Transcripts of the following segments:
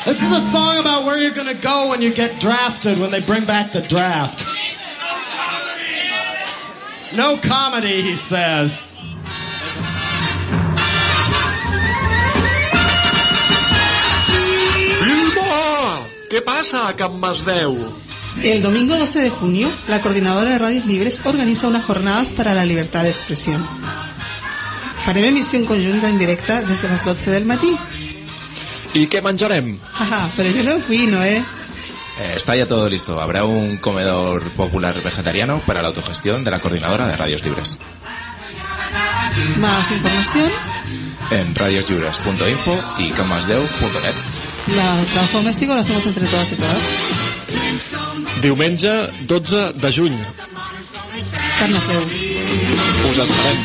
This is a song about where you're gonna go when you get drafted, when they bring back the draft. No comedy, he says. ¿Qué pasa, Can Masdeu? El domingo 12 de junio, la Coordinadora de Radios Libres organiza unas jornadas para la libertad de expresión. Farem emisión conjunta en directa desde las 12 del matí. ¿Y qué menjarem? Ajá, pero yo lo opino, Está ya todo listo. Habrá un comedor popular vegetariano para la autogestión de la Coordinadora de Radios Libres. Más información en radioslibres.info y canmasdeu.net. El trabajo doméstico lo hacemos entre todas y todas. Diumenge 12 de juny. Can Masdeu. Us esperem.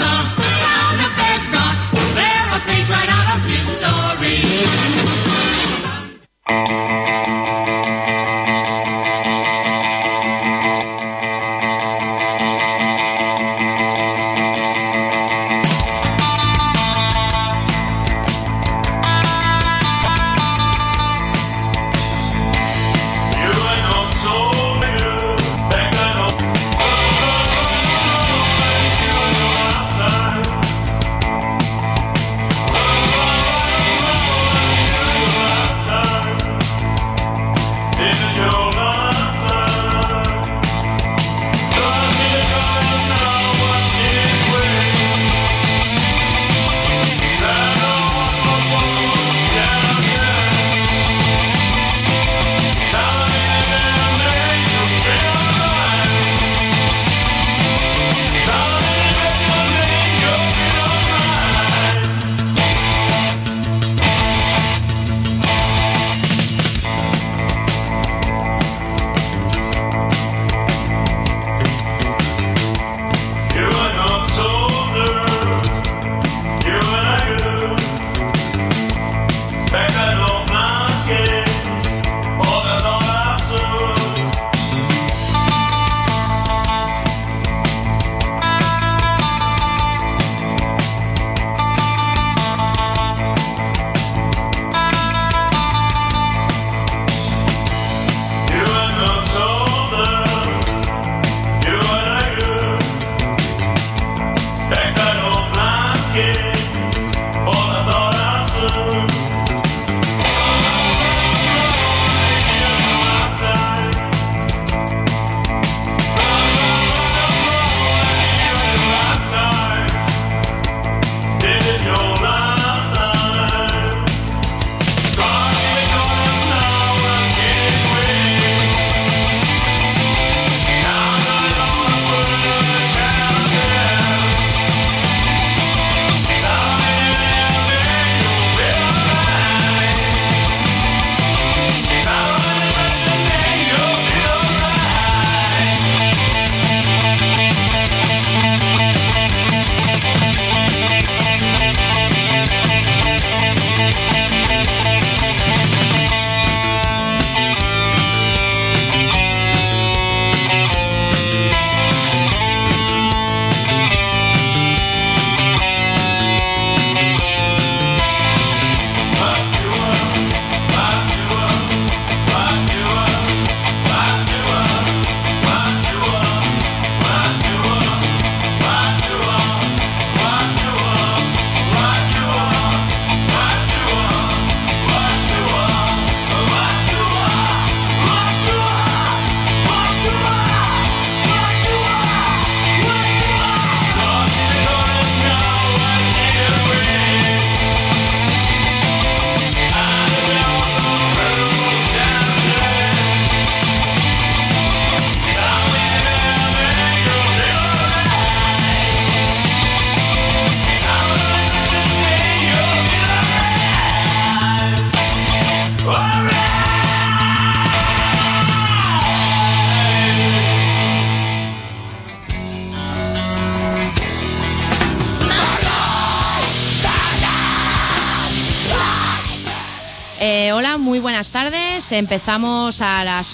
Hola, muy buenas tardes. Empezamos a las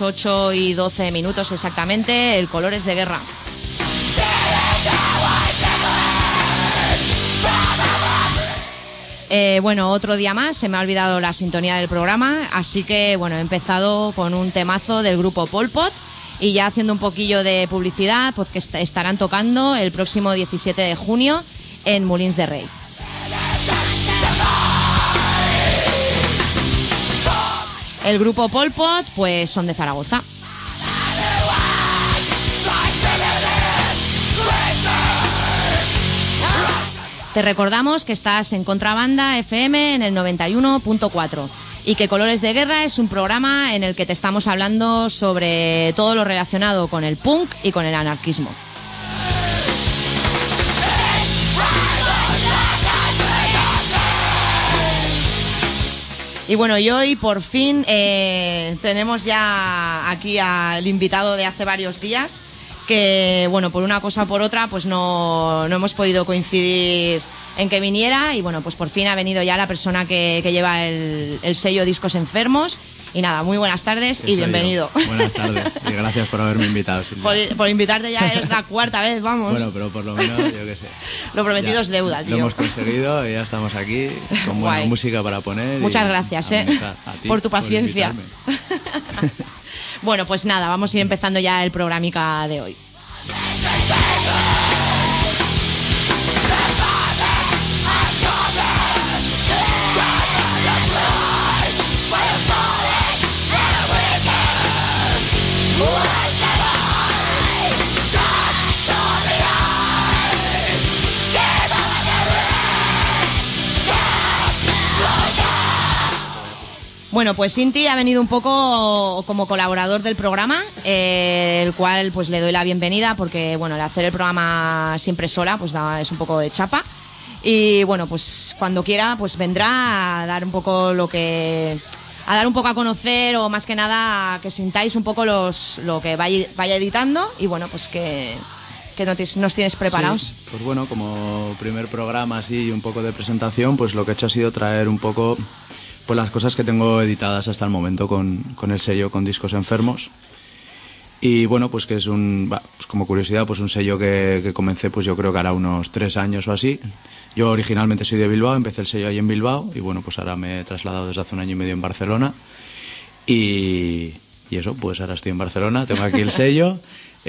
8:12 exactamente. El Colores de Guerra. Bueno, otro día más, se me ha olvidado la sintonía del programa, así que bueno, he empezado con un temazo del grupo Pol Pot y ya haciendo un poquillo de publicidad, pues que estarán tocando el próximo 17 de junio en Molins de Rey. El grupo Pol Pot, pues son de Zaragoza. Te recordamos que estás en Contrabanda FM en el 91.4 y que Colores de Guerra es un programa en el que te estamos hablando sobre todo lo relacionado con el punk y con el anarquismo. Y bueno, y hoy por fin tenemos ya aquí al invitado de hace varios días, que bueno, por una cosa o por otra pues no hemos podido coincidir en que viniera, y bueno, pues por fin ha venido ya la persona que lleva el sello Discos Enfermos. Y nada, muy buenas tardes y bienvenido. Buenas tardes y gracias por haberme invitado, Silvia. Por invitarte ya es la cuarta vez, vamos. Bueno, pero por lo menos, yo qué sé. Lo prometido ya, es deuda, tío. Lo hemos conseguido y ya estamos aquí con buena música para poner. Muchas gracias, a ti por tu paciencia. Por Bueno, pues nada, vamos a ir empezando ya el programica de hoy. Bueno, pues Inti ha venido un poco como colaborador del programa, el cual pues le doy la bienvenida porque bueno, el hacer el programa siempre sola pues es un poco de chapa. Y bueno, pues cuando quiera pues vendrá a dar un poco a dar un poco a conocer, o más que nada que sintáis un poco lo que vaya editando, y bueno, pues que nos tienes preparados. Sí, pues bueno, como primer programa así, un poco de presentación, pues lo que he hecho ha sido traer un poco pues las cosas que tengo editadas hasta el momento con el sello, con Discos Enfermos. Y bueno, pues que es pues como curiosidad, pues un sello que comencé, pues yo creo que hará unos 3 años o así. Yo originalmente soy de Bilbao, empecé el sello ahí en Bilbao y bueno, pues ahora me he trasladado desde hace 1 año y medio en Barcelona. Y eso, pues ahora estoy en Barcelona, tengo aquí el sello.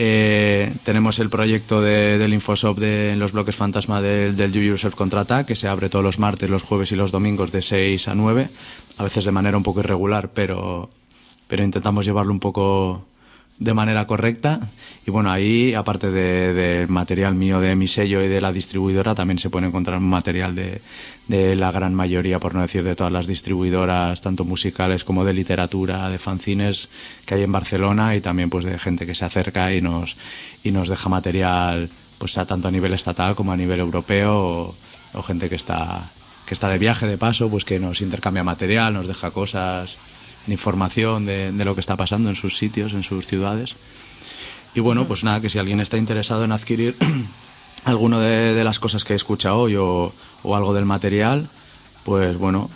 Tenemos el proyecto del Infoshop en los bloques fantasma del Do Yourself Contraatac, que se abre todos los martes, los jueves y los domingos de 6 a 9, a veces de manera un poco irregular, pero intentamos llevarlo un poco de manera correcta. Y bueno, ahí, aparte del material mío de mi sello y de la distribuidora, también se puede encontrar material de la gran mayoría, por no decir de todas las distribuidoras, tanto musicales como de literatura, de fanzines que hay en Barcelona, y también pues de gente que se acerca y nos deja material pues tanto a nivel estatal como a nivel europeo, o gente que está de viaje de paso, pues que nos intercambia material, nos deja cosas, información de lo que está pasando en sus sitios, en sus ciudades. Y bueno, pues nada, que si alguien está interesado en adquirir alguno de las cosas que he escuchado hoy o algo del material, pues bueno,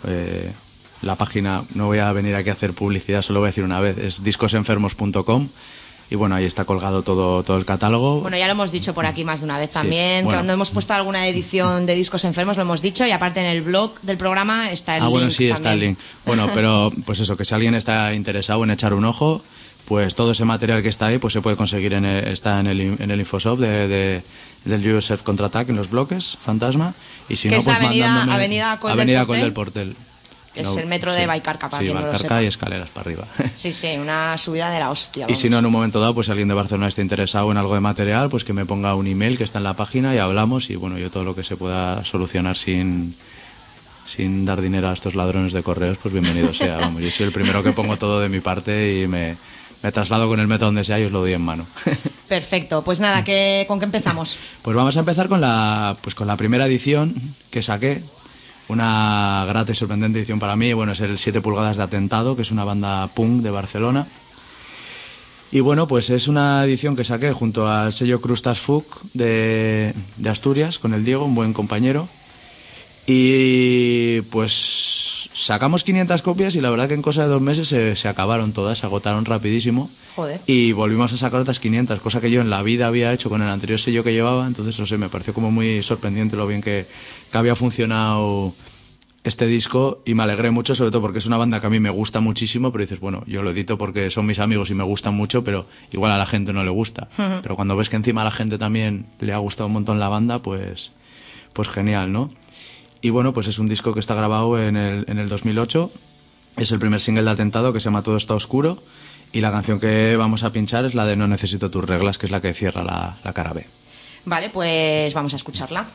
la página, no voy a venir aquí a hacer publicidad, solo voy a decir una vez, es discosenfermos.com. Y bueno, ahí está colgado todo el catálogo. Bueno, ya lo hemos dicho por aquí más de una vez también, sí, bueno. Cuando hemos puesto alguna edición de Discos Enfermos lo hemos dicho, y aparte en el blog del programa está el link. Bueno, sí, también. Está el link. Bueno, pero pues eso, que si alguien está interesado en echar un ojo, pues todo ese material que está ahí pues se puede conseguir está en el Infoshop del Do Yourself Contraatac, en los bloques fantasma. Y si que no, es pues Avenida Coll del Portel. Es el metro de Baicarca, para quien no lo sepa. Sí, Baicarca y escaleras para arriba. Sí, una subida de la hostia. Vamos. Y si no, en un momento dado, pues si alguien de Barcelona está interesado en algo de material, pues que me ponga un email que está en la página y hablamos, y bueno, yo todo lo que se pueda solucionar sin dar dinero a estos ladrones de correos, pues bienvenido sea. Vamos, yo soy el primero que pongo todo de mi parte y me traslado con el método donde sea y os lo doy en mano. Perfecto, pues nada, ¿con qué empezamos? Pues vamos a empezar con la primera edición que saqué. Una grata y sorprendente edición para mí. Bueno, es el 7 pulgadas de Atentado, que es una banda punk de Barcelona. Y bueno, pues es una edición que saqué junto al sello Crustas Fuck de Asturias, con el Diego, un buen compañero. Y pues sacamos 500 copias y la verdad que en cosa de 2 meses se acabaron todas, se agotaron rapidísimo. Joder. Y volvimos a sacar otras 500, cosa que yo en la vida había hecho con el anterior sello que llevaba. Entonces, no sé, me pareció como muy sorprendente lo bien que había funcionado este disco y me alegré mucho, sobre todo porque es una banda que a mí me gusta muchísimo, pero dices, bueno, yo lo edito porque son mis amigos y me gustan mucho, pero igual a la gente no le gusta. Pero cuando ves que encima a la gente también le ha gustado un montón la banda, pues genial, ¿no? Y bueno, pues es un disco que está grabado en el 2008, es el primer single de Atentado, que se llama Todo está oscuro, y la canción que vamos a pinchar es la de No necesito tus reglas, que es la que cierra la cara B. Vale, pues vamos a escucharla.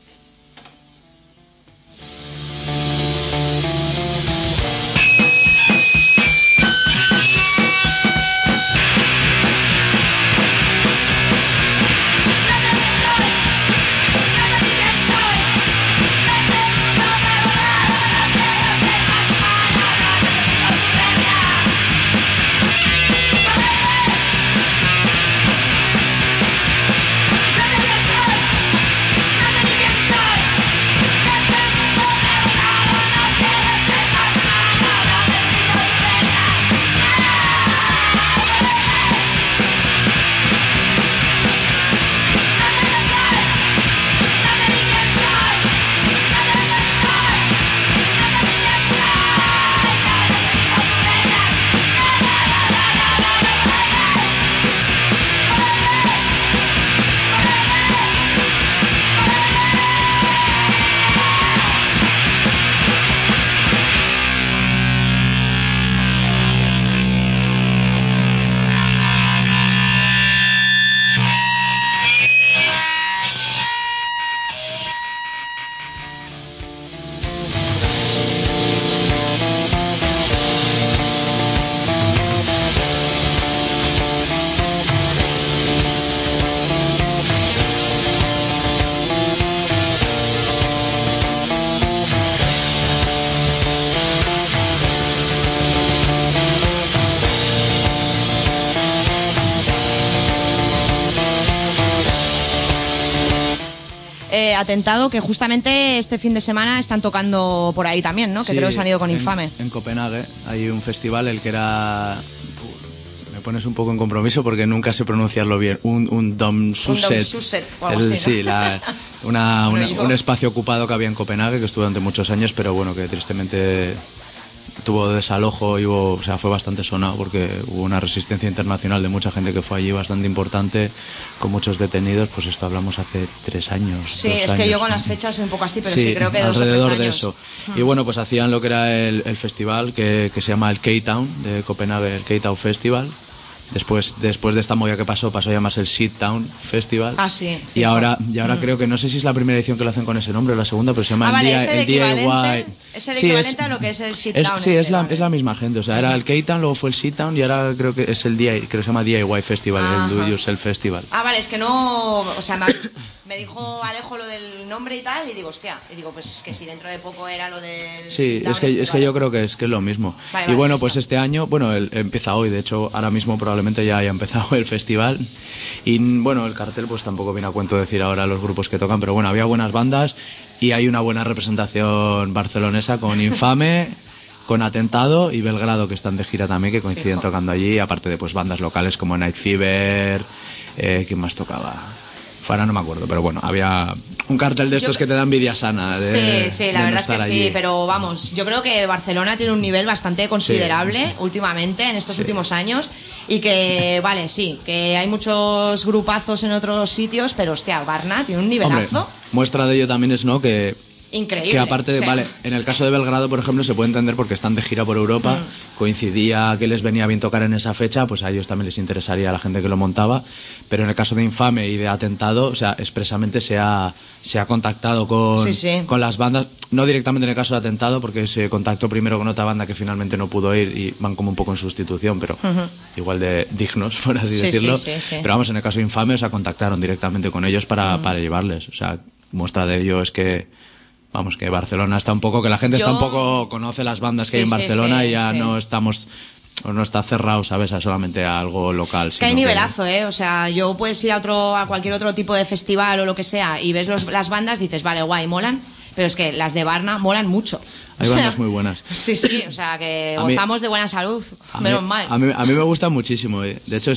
Atentado, que justamente este fin de semana están tocando por ahí también, ¿no? Que Sí, creo que se han ido con Infame. En Copenhague hay un festival, el que era... Me pones un poco en compromiso porque nunca sé pronunciarlo bien. Un Domsuset. Un Domsuset, o algo así, ¿no? Sí, un espacio ocupado que había en Copenhague, que estuvo durante muchos años, pero bueno, que tristemente tuvo desalojo y fue bastante sonado porque hubo una resistencia internacional de mucha gente que fue allí bastante importante, con muchos detenidos. Pues esto hablamos hace 3 años. Sí, es que yo con las fechas soy un poco así, pero sí creo que 2 o 3 alrededor años. de eso. Y bueno, pues hacían lo que era el festival que se llama el K-Town de Copenhague, el K-Town Festival. Después de esta movida que pasó a llamarse el Shit Town Festival. Ah, sí. Y ahora creo que, no sé si es la primera edición que lo hacen con ese nombre o la segunda, pero se llama el DIY. Es el equivalente a lo que es el Shit Town. Sí, es la misma gente. O sea, era el K-Town, luego fue el Shit Town y ahora creo que es el DIY, creo que se llama DIY Festival, el Do It Yourself Festival. Ah, vale, es que no... O sea, me dijo Alejo lo del nombre y tal, y digo, hostia. Y digo, pues es que si dentro de poco era lo del... Sí, es que yo creo que es lo mismo. Vale, y bueno, listo. pues este año, empieza hoy, de hecho, ahora mismo probablemente ya haya empezado el festival. Y bueno, el cartel pues tampoco viene a cuento decir ahora los grupos que tocan, pero bueno, había buenas bandas y hay una buena representación barcelonesa con Infame, con Atentado y Belgrado, que están de gira también, que coinciden tocando allí, aparte de pues bandas locales como Night Fever, ¿quién más tocaba? Ahora no me acuerdo, pero bueno, había un cartel de estos que te da envidia sana. Sí, la verdad es que sí, pero vamos, yo creo que Barcelona tiene un nivel bastante considerable últimamente, en estos últimos años, y que, vale, sí, que hay muchos grupazos en otros sitios, pero hostia, Barna tiene un nivelazo. Hombre, muestra de ello también es, ¿no?, que increíble. Que aparte de, sí. Vale, en el caso de Belgrado, por ejemplo, se puede entender porque están de gira por Europa, coincidía que les venía bien tocar en esa fecha, pues a ellos también les interesaría a la gente que lo montaba, pero en el caso de Infame y de Atentado, o sea, expresamente se ha contactado con las bandas, no directamente en el caso de Atentado, porque se contactó primero con otra banda que finalmente no pudo ir y van como un poco en sustitución, pero igual de dignos, por así decirlo. Sí. Pero vamos, en el caso de Infame, o sea, contactaron directamente con ellos para llevarles, o sea, muestra de ello es que... Vamos, que Barcelona está un poco, que la gente está un poco, conoce las bandas que hay en Barcelona y ya no estamos, o no está cerrado, ¿sabes?, a solamente a algo local. Es que hay nivelazo, o sea, yo puedes ir a cualquier otro tipo de festival o lo que sea y ves las bandas, dices, vale, guay, molan, pero es que las de Barna molan mucho. Hay bandas muy buenas. Sí, o sea, que gozamos de buena salud, menos mal. A mí me gusta muchísimo, De hecho,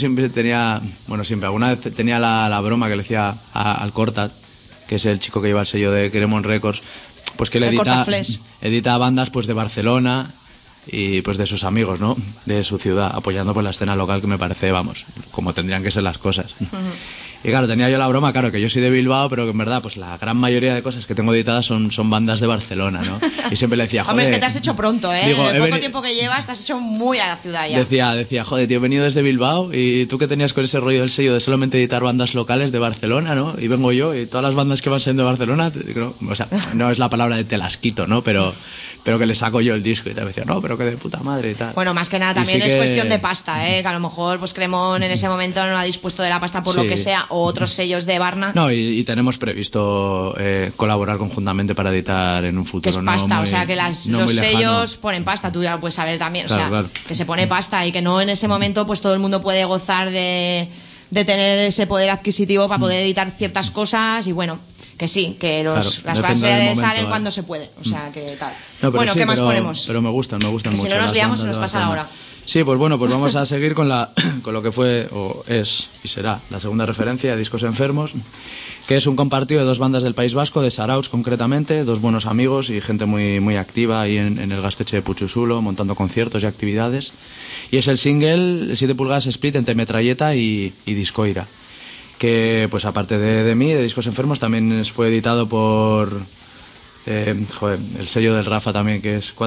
alguna vez tenía la broma que le decía al Cortat, que es el chico que lleva el sello de Cremon Records, pues que él El edita cortaflés. bandas pues de Barcelona y pues de sus amigos, ¿no? De su ciudad, apoyando pues la escena local, que me parece, vamos, como tendrían que ser las cosas. Y claro, tenía yo la broma, claro, que yo soy de Bilbao, pero que en verdad pues la gran mayoría de cosas que tengo editadas son bandas de Barcelona, ¿no? Y siempre le decía, joder... Hombre, es que te has hecho pronto, ¿eh? Digo, En el poco tiempo que llevas te has hecho muy a la ciudad ya. Decía, joder, tío, he venido desde Bilbao y tú que tenías con ese rollo del sello de solamente editar bandas locales de Barcelona, ¿no? Y vengo yo y todas las bandas que van saliendo de Barcelona, o sea, no es la palabra de te las quito, ¿no? Pero que le saco yo el disco y te decía, no, pero que de puta madre y tal. Bueno, más que nada Y también sí es que- cuestión de pasta, ¿eh? Que a lo mejor pues Cremón en ese momento no ha dispuesto de la pasta por lo Sí. que sea, o otros sellos de Barna, No, y tenemos previsto colaborar conjuntamente para editar en un futuro. que es pasta, no o sea muy- que no los muy lejano. sellos ponen pasta, tú ya lo puedes saber también, Claro, o sea, claro. que se pone pasta y que no en ese momento pues todo el mundo puede gozar de tener ese poder adquisitivo para poder editar ciertas cosas y bueno, que sí, que Claro, las depende del bases momento, salen ¿eh? cuando se puede, o sea que tal. No, pero Bueno, sí, ¿qué más pero- ponemos? Pero me gustan Que mucho. si no nos las liamos, se bandas nos de pasa la Barcelona. hora. Sí, pues bueno, pues vamos a seguir con lo que fue, o es, y será, la segunda referencia de Discos Enfermos, que es un compartido de dos bandas del País Vasco, de Sarauts concretamente, dos buenos amigos y gente muy, muy activa ahí en el Gasteche de Puchusulo, montando conciertos y actividades. Y es el single, el 7 pulgadas split entre Metralleta y Discoira, que pues aparte de mí, de Discos Enfermos, también fue editado por... el sello del Rafa también, que es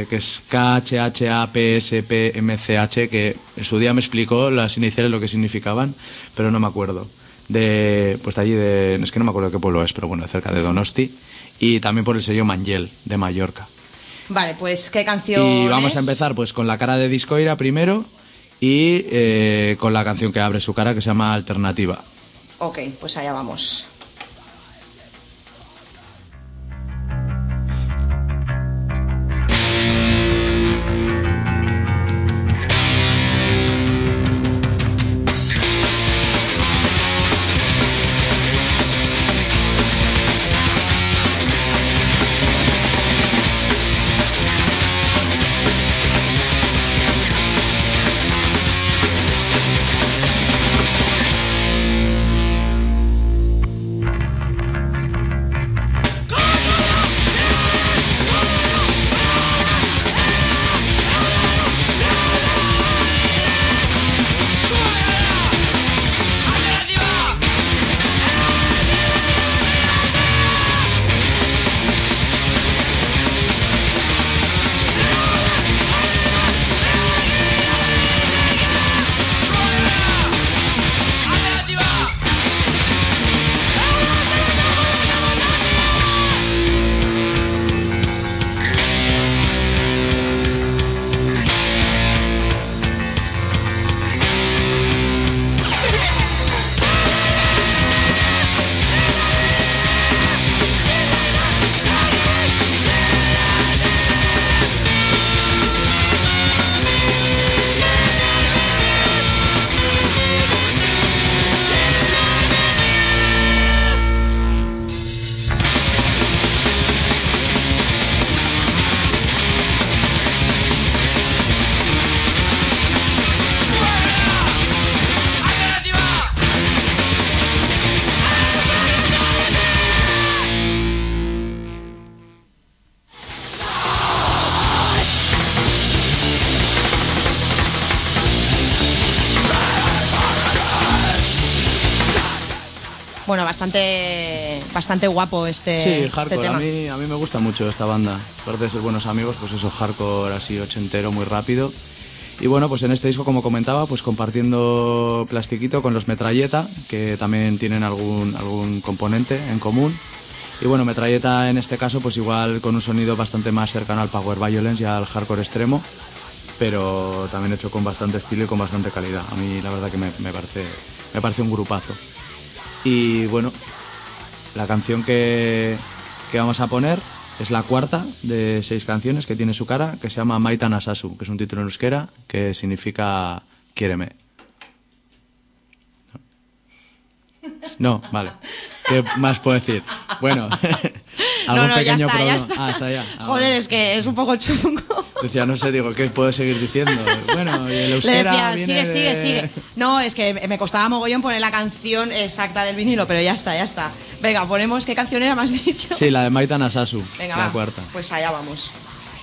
KHHAPSPMCH, que en su día me explicó las iniciales lo que significaban, pero no me acuerdo. Pues de allí, es que no me acuerdo de qué pueblo es, pero bueno, cerca de Donosti. Y también por el sello Mangel, de Mallorca. Vale, pues ¿qué canción Y vamos es? a empezar pues con la cara de Discoira primero y con la canción que abre su cara, que se llama Alternativa. Ok, pues allá vamos. Bueno, bastante guapo este hardcore. tema. A mí me gusta mucho esta banda. Aparte de ser buenos amigos, pues eso, hardcore así ochentero, muy rápido. Y bueno, pues en este disco, como comentaba, pues compartiendo plastiquito con los Metralleta, que también tienen algún componente en común. Y bueno, Metralleta en este caso, pues igual con un sonido bastante más cercano al power violence y al hardcore extremo, pero también hecho con bastante estilo y con bastante calidad. A mí la verdad que me parece un grupazo. Y bueno, la canción que vamos a poner es la cuarta de 6 canciones que tiene su cara, que se llama Maitan Asasu, que es un título en euskera que significa quiéreme. No, vale. ¿Qué más puedo decir? Bueno, algún No, pequeño ya problema. está. Ah, está ya. Ah, Joder, vale. es que es un poco chungo. Decía, no sé, digo, ¿qué puedo seguir diciendo? Bueno, y el euskera Le decía, viene sigue. No, es que me costaba mogollón poner la canción exacta del vinilo, pero ya está. Venga, ponemos, ¿qué canción era, más dicho? Sí, la de Maita Nasasu, Venga, la va, cuarta. pues allá vamos.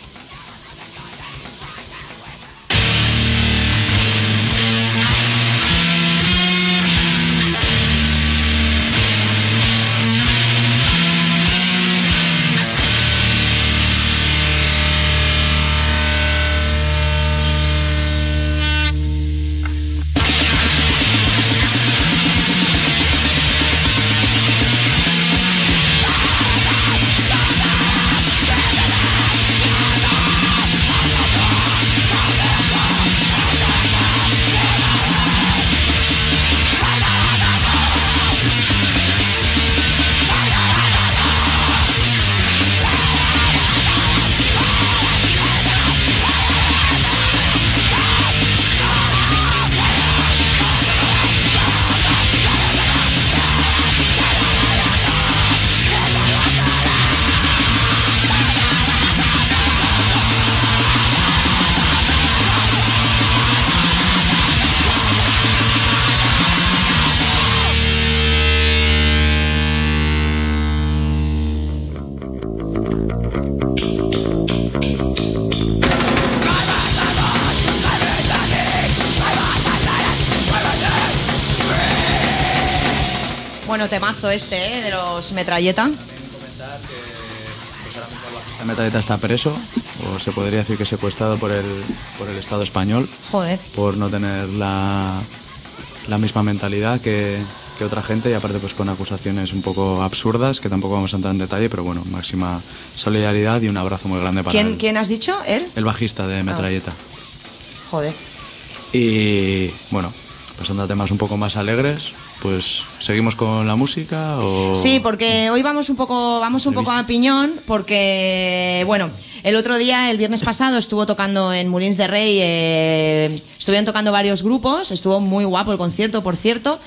Bueno, temazo este, de los Metralleta. La Metralleta está preso, o se podría decir que secuestrado por el Estado español. Joder. Por no tener la misma mentalidad que otra gente, y aparte pues con acusaciones un poco absurdas, que tampoco vamos a entrar en detalle, pero bueno, máxima solidaridad y un abrazo muy grande para él. ¿Quién has dicho? ¿Él? El bajista de Metralleta. Joder. Y bueno, pasando a temas un poco más alegres, pues ¿seguimos con la música o...? Sí, porque hoy vamos un poco a piñón, porque bueno, el otro día, el viernes pasado, estuvo tocando en Molins de Rey, estuvieron tocando varios grupos, estuvo muy guapo el concierto, por cierto,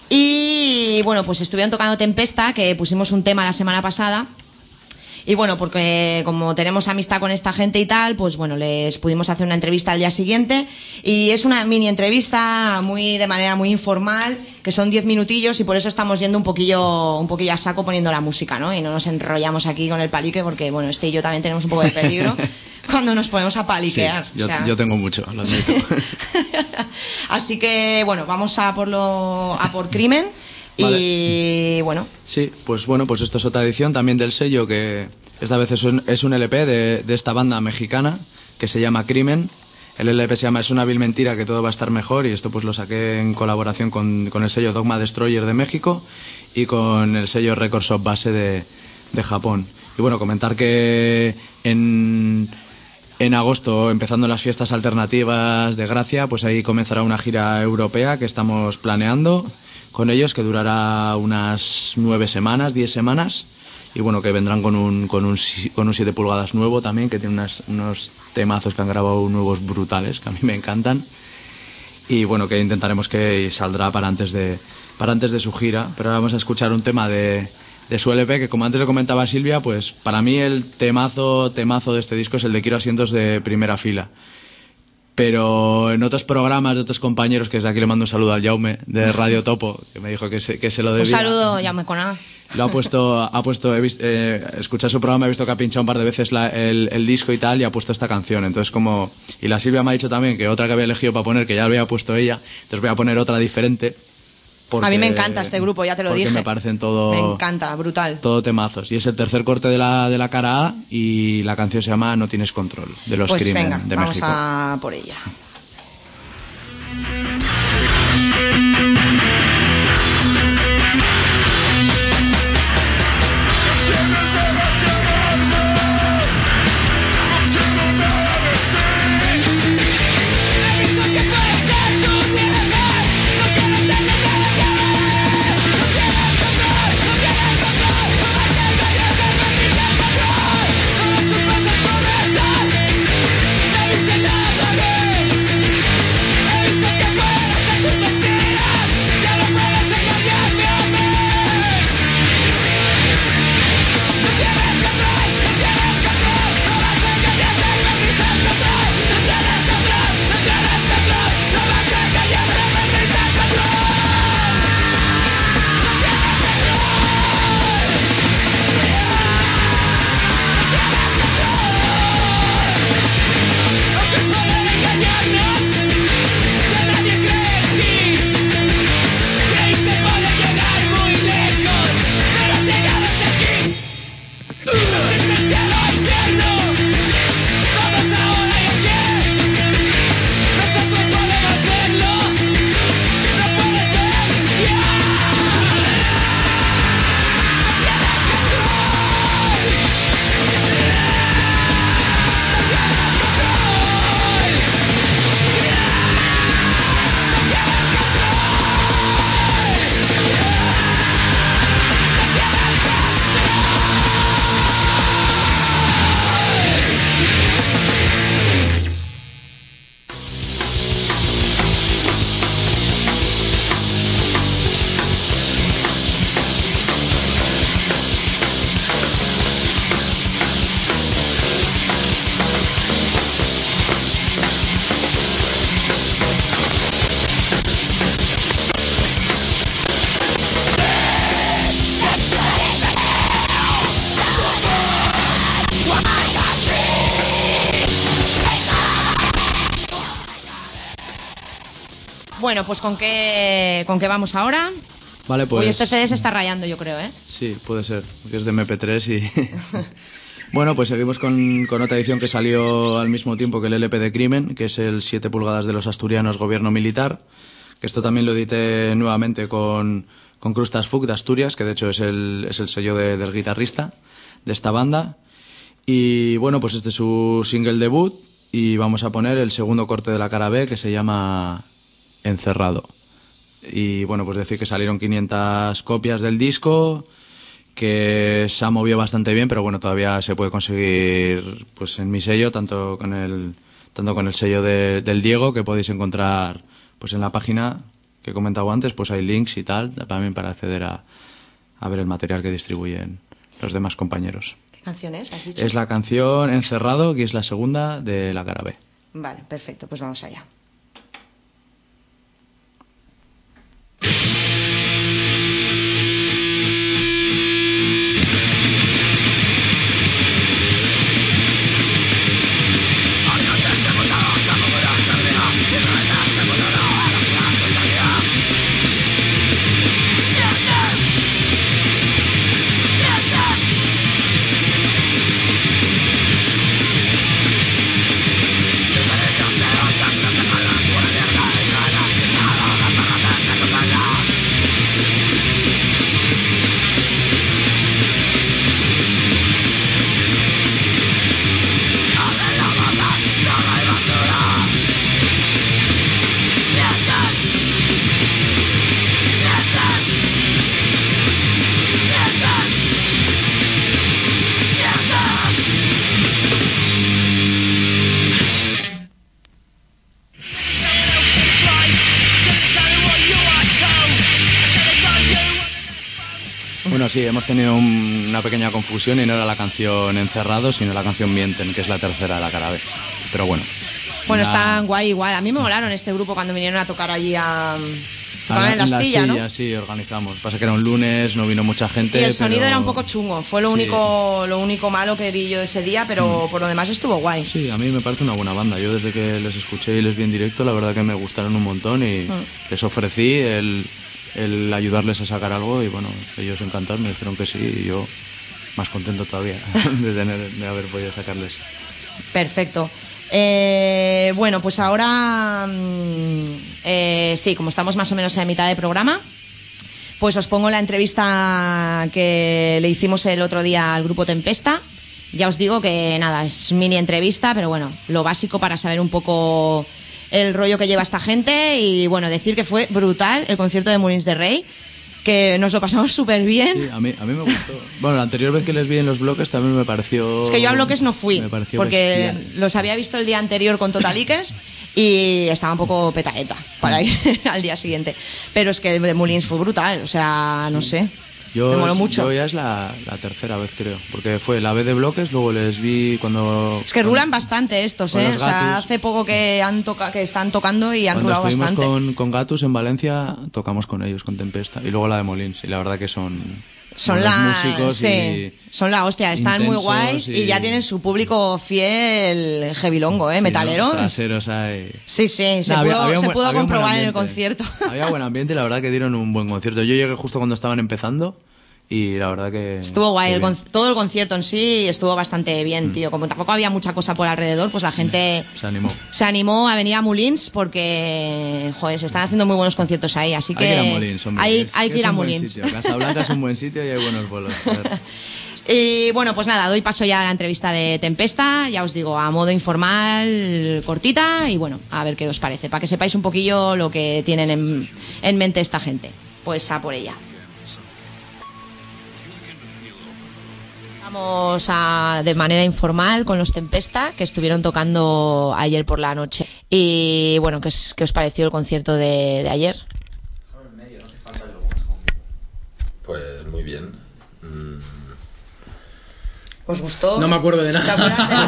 y bueno, pues estuvieron tocando Tempesta, que pusimos un tema la semana pasada. Y bueno, porque como tenemos amistad con esta gente y tal, pues bueno, les pudimos hacer una entrevista al día siguiente. Y es una mini entrevista de manera muy informal, que son 10 minutillos, y por eso estamos yendo un poquillo a saco poniendo la música, ¿no? Y no nos enrollamos aquí con el palique, porque bueno, este y yo también tenemos un poco de peligro cuando nos ponemos a paliquear. Sí, yo tengo mucho, lo admito. Así que bueno, vamos a por Crimen. Vale. Y bueno. Sí, pues esto es otra edición también del sello, que esta vez es un LP de esta banda mexicana que se llama Crimen. El LP se llama Es una vil mentira que todo va a estar mejor, y esto pues lo saqué en colaboración con el sello Dogma Destroyer de México y con el sello Record Shop Base de Japón. Y bueno, comentar que en agosto, empezando las fiestas alternativas de Gracia, pues ahí comenzará una gira europea que estamos planeando con ellos, que durará unas 9 semanas, 10 semanas, y bueno, que vendrán con un 7 pulgadas nuevo también, que tiene unos temazos que han grabado nuevos brutales, que a mí me encantan, y bueno, que intentaremos que saldrá para antes de su gira. Pero ahora vamos a escuchar un tema de su LP, que como antes le comentaba a Silvia, pues para mí el temazo de este disco es el de Quiero asientos de primera fila. Pero en otros programas de otros compañeros, que desde aquí le mando un saludo al Jaume de Radio Topo, que me dijo que se lo debía. Un saludo, Jaume Coná. Lo ha puesto, escuchado su programa, he visto que ha pinchado un par de veces el disco y tal, y ha puesto esta canción. Entonces y la Silvia me ha dicho también que otra que había elegido para poner, que ya lo había puesto ella, entonces voy a poner otra diferente. A mí me encanta este grupo, ya te lo dije. Porque me parecen todo... Me encanta, brutal. Todo temazos. Y es el tercer corte de la cara A, y la canción se llama No tienes control, de los pues Crimen venga, de vamos México. A por ella. Me dice nada, Bueno, pues ¿con qué vamos ahora? Vale, pues... Uy, este CD se está rayando, yo creo, ¿eh? Sí, puede ser, porque es de MP3 y... Bueno, pues seguimos con otra edición que salió al mismo tiempo que el LP de Crimen, que es el 7 pulgadas de los asturianos Gobierno Militar, que esto también lo edité nuevamente con Crustas Fug de Asturias, que de hecho es el sello del guitarrista de esta banda. Y bueno, pues este es su single debut y vamos a poner el segundo corte de la cara B, que se llama Encerrado. Y bueno, pues decir que salieron 500 copias del disco, que se ha movido bastante bien, pero bueno, todavía se puede conseguir pues en mi sello, tanto con el sello del Diego, que podéis encontrar pues en la página que he comentado antes, pues hay links y tal, también para acceder a ver el material que distribuyen los demás compañeros. ¿Qué canción es? ¿Has dicho? Es la canción Encerrado, que es la segunda de la cara B. Vale, perfecto, pues vamos allá. Bueno, sí, hemos tenido una pequeña confusión y no era la canción Encerrado, sino la canción Mienten, que es la tercera de la cara B. Pero bueno. Bueno, están guay igual. A mí me molaron este grupo cuando vinieron a tocar allí tocaban en la Astilla, ¿no? Sí, organizamos. Pasa que era un lunes, no vino mucha gente. Y el sonido pero... era un poco chungo. Fue lo único malo que vi yo ese día, pero por lo demás estuvo guay. Sí, a mí me parece una buena banda. Yo desde que les escuché y les vi en directo, la verdad que me gustaron un montón y les ofrecí el ayudarles a sacar algo y bueno, ellos encantados, me dijeron que sí y yo más contento todavía de haber podido sacarles. Perfecto. Bueno, pues ahora sí, como estamos más o menos en mitad de programa, pues os pongo la entrevista que le hicimos el otro día al grupo Tempesta. Ya os digo que nada, es mini entrevista, pero bueno, lo básico para saber un poco el rollo que lleva esta gente y bueno, decir que fue brutal el concierto de Molins de Rey, que nos lo pasamos súper bien. Sí, a mí me gustó. Bueno, la anterior vez que les vi en los bloques también me pareció... Es que yo a bloques no fui, porque bestial. los había visto el día anterior con Totaliques y estaba un poco petaeta para ir al día siguiente. Pero es que de Molins fue brutal, o sea, no sé. Me moló mucho. Yo ya es la tercera vez, creo, porque fue la B de bloques, luego les vi cuando... Es que rulan bastante estos, ¿eh? O sea, hace poco que están tocando y han rulado bastante. Cuando estuvimos con Gatus en Valencia, tocamos con ellos, con Tempesta, y luego la de Molins, y la verdad que son músicos sí, son la hostia, están muy guays y ya tienen su público fiel heavilongo, sí, metaleros. Traseros hay... Sí, se pudo comprobar en el concierto. Había buen ambiente y la verdad que dieron un buen concierto. Yo llegué justo cuando estaban empezando y la verdad que... Estuvo guay, todo el concierto en sí estuvo bastante bien, tío. Como tampoco había mucha cosa por alrededor, pues la gente se animó a venir a Molins porque, joder, se están haciendo muy buenos conciertos ahí, así que... Hay que ir a Molins, hombre. Hay que ir a Molins. Casablanca es un buen sitio y hay buenos bolos. Y bueno, pues nada, doy paso ya a la entrevista de Tempesta, ya os digo, a modo informal, cortita, y bueno, a ver qué os parece, para que sepáis un poquillo lo que tienen en mente esta gente. Pues a por ella. Vamos de manera informal con los Tempesta, que estuvieron tocando ayer por la noche. Y bueno, ¿qué os pareció el concierto de ayer? Pues muy bien. ¿Os gustó? No me acuerdo de nada.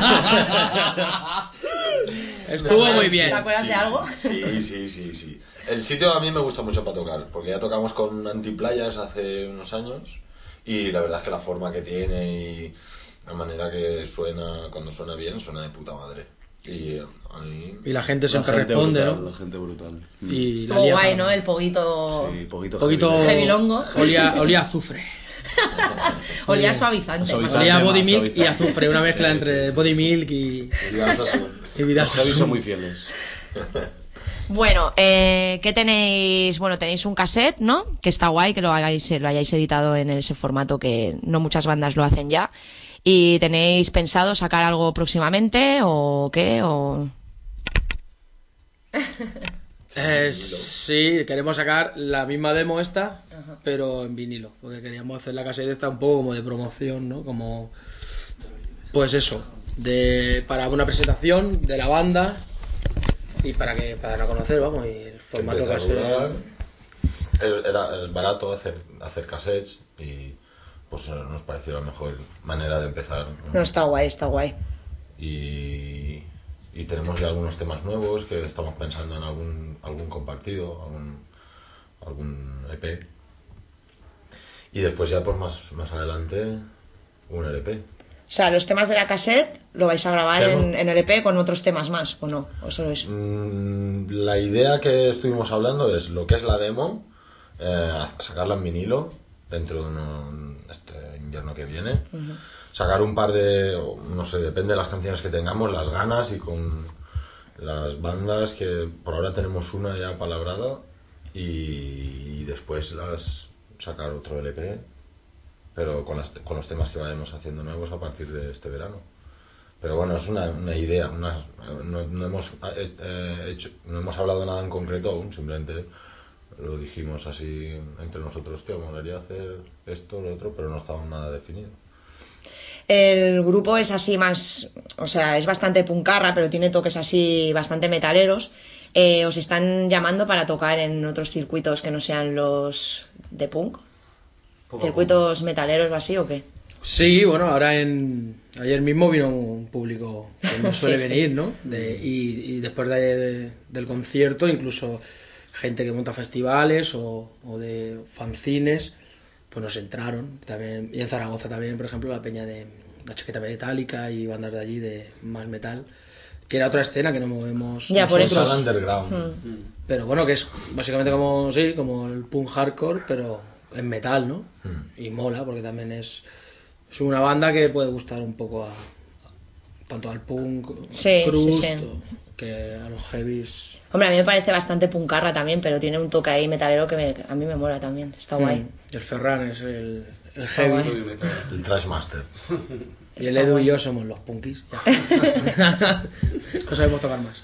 Estuvo muy bien. ¿Te acuerdas de algo? Sí. El sitio a mí me gusta mucho para tocar, porque ya tocamos con Antiplayas hace unos años y la verdad es que la forma que tiene y la manera que suena, cuando suena bien, suena de puta madre. Y a mí... Y la gente La siempre gente responde, brutal, ¿no? La gente brutal. Y Estuvo la lía guay, parda. ¿no? El poquito... Sí, poquito Poquito Heavy olía a azufre. Olía suavizante. Suavizante. más o Olía a más, body milk suavizante. y azufre, una mezcla Sí, entre sí, sí. body milk y Vidal Sassoon. Vidal Los heavy Sassoon. son muy fieles. Bueno, ¿qué tenéis? Bueno, tenéis un cassette, ¿no? Que está guay, que lo hayáis editado en ese formato que no muchas bandas lo hacen ya. ¿Y tenéis pensado sacar algo próximamente o qué? O... Sí, queremos sacar la misma demo esta, pero en vinilo, porque queríamos hacer la cassette esta un poco como de promoción, ¿no? Como, pues eso, para una presentación de la banda y para no conocer, vamos, y el formato Empieza a cassette. rular. Es barato hacer cassettes y pues nos pareció la mejor manera de empezar, ¿no? No, está guay, está guay. Y tenemos ya algunos temas nuevos que estamos pensando en algún compartido, algún EP. Y después ya pues más adelante un LP. O sea, los temas de la cassette lo vais a grabar Claro. en el EP con otros temas más, ¿o no? ¿O solo es? La idea que estuvimos hablando es lo que es la demo, sacarla en vinilo dentro de este invierno que viene. Sacar un par de, no sé, depende de las canciones que tengamos, las ganas y con las bandas, que por ahora tenemos una ya palabrada, y después sacar otro LP, pero con los temas que vayamos haciendo nuevos a partir de este verano. Pero bueno, es una idea, no hemos hablado nada en concreto aún, simplemente lo dijimos así entre nosotros, tío, me molaría hacer esto, lo otro, pero no estaba nada definido. El grupo es así más, o sea, es bastante puncarra, pero tiene toques así bastante metaleros. ¿Os están llamando para tocar en otros circuitos que no sean los de punk? ¿Circuitos metaleros o así o qué? Sí, bueno, ayer mismo vino un público que no suele Sí, sí. venir, ¿no? Y después del concierto, incluso gente que monta festivales o de fanzines, pues nos entraron también. Y en Zaragoza también, por ejemplo, la peña de la Chaqueta Metálica y bandas de allí de más metal, que era otra escena que no movemos Ya, por Es eso. al underground. pero bueno, que es básicamente como el punk hardcore, pero en metal, ¿no? Y mola, porque también es una banda que puede gustar un poco tanto al punk, Sí, crust, sí, sí. que a los heavies. Hombre, a mí me parece bastante puncarra también, pero tiene un toque ahí metalero que a mí me mola también. Está guay. El Ferran es el Está heavy. guay. El Trash Master. Y el Edu y yo somos los punkis. Ya. No sabemos tocar más.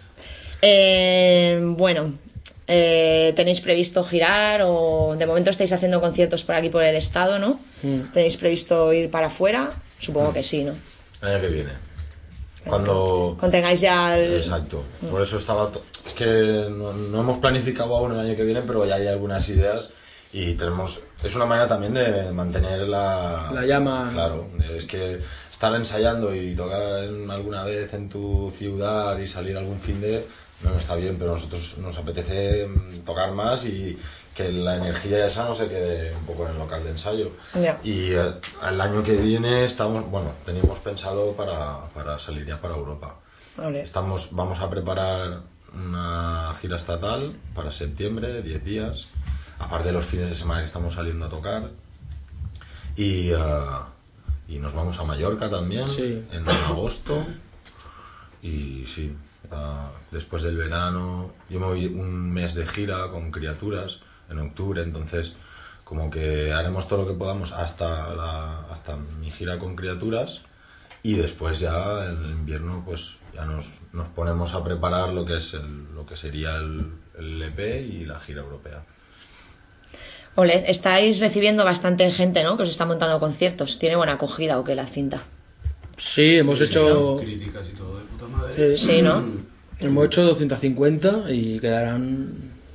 Bueno, ¿tenéis previsto girar o de momento estáis haciendo conciertos por aquí por el estado, ¿no? ¿Tenéis previsto ir para afuera? Supongo que sí, ¿no? El año que viene. Cuando tengáis ya el... Exacto. Por eso es que no hemos planificado aún el año que viene, pero ya hay algunas ideas y es una manera también de mantener la llama. Claro, es que estar ensayando y tocar alguna vez en tu ciudad y salir algún fin de no está bien, pero a nosotros nos apetece tocar más y que la energía esa no se quede un poco en el local de ensayo. Ya. Y el año que viene teníamos pensado para salir ya para Europa. Vale. Vamos a preparar una gira estatal para septiembre, 10 días, aparte de los fines de semana que estamos saliendo a tocar. Y nos vamos a Mallorca también, Sí. en agosto. Y sí, después del verano, yo me voy un mes de gira con Criaturas en octubre, entonces como que haremos todo lo que podamos hasta mi gira con Criaturas, y después ya en el invierno pues ya nos ponemos a preparar lo que sería el EP y la gira europea. Ole, estáis recibiendo bastante gente, ¿no? Que os está montando conciertos. ¿Tiene buena acogida o qué la cinta? Sí, hemos hecho. Críticas y todo de puta madre. Sí, ¿no? Hemos hecho 250 y quedarán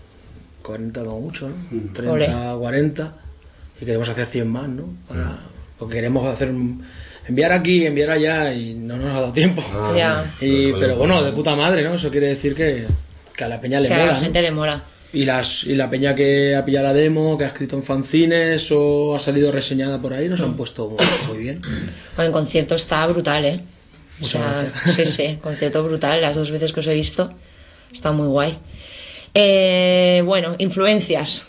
40 como mucho, ¿no? 30, Ole. 40. Y queremos hacer 100 más, ¿no? Porque queremos enviar aquí, enviar allá y no nos ha dado tiempo. Ya. Pero bueno, de puta madre, ¿no? Eso quiere decir que a la peña le Sí, a mola, la ¿no? gente le mola. Y la peña que ha pillado la demo, que ha escrito en fanzines o ha salido reseñada por ahí, nos han puesto muy bien. Bueno, el concierto está brutal, ¿eh? O sea, sí, concierto brutal, las 2 veces que os he visto, está muy guay. Bueno, influencias.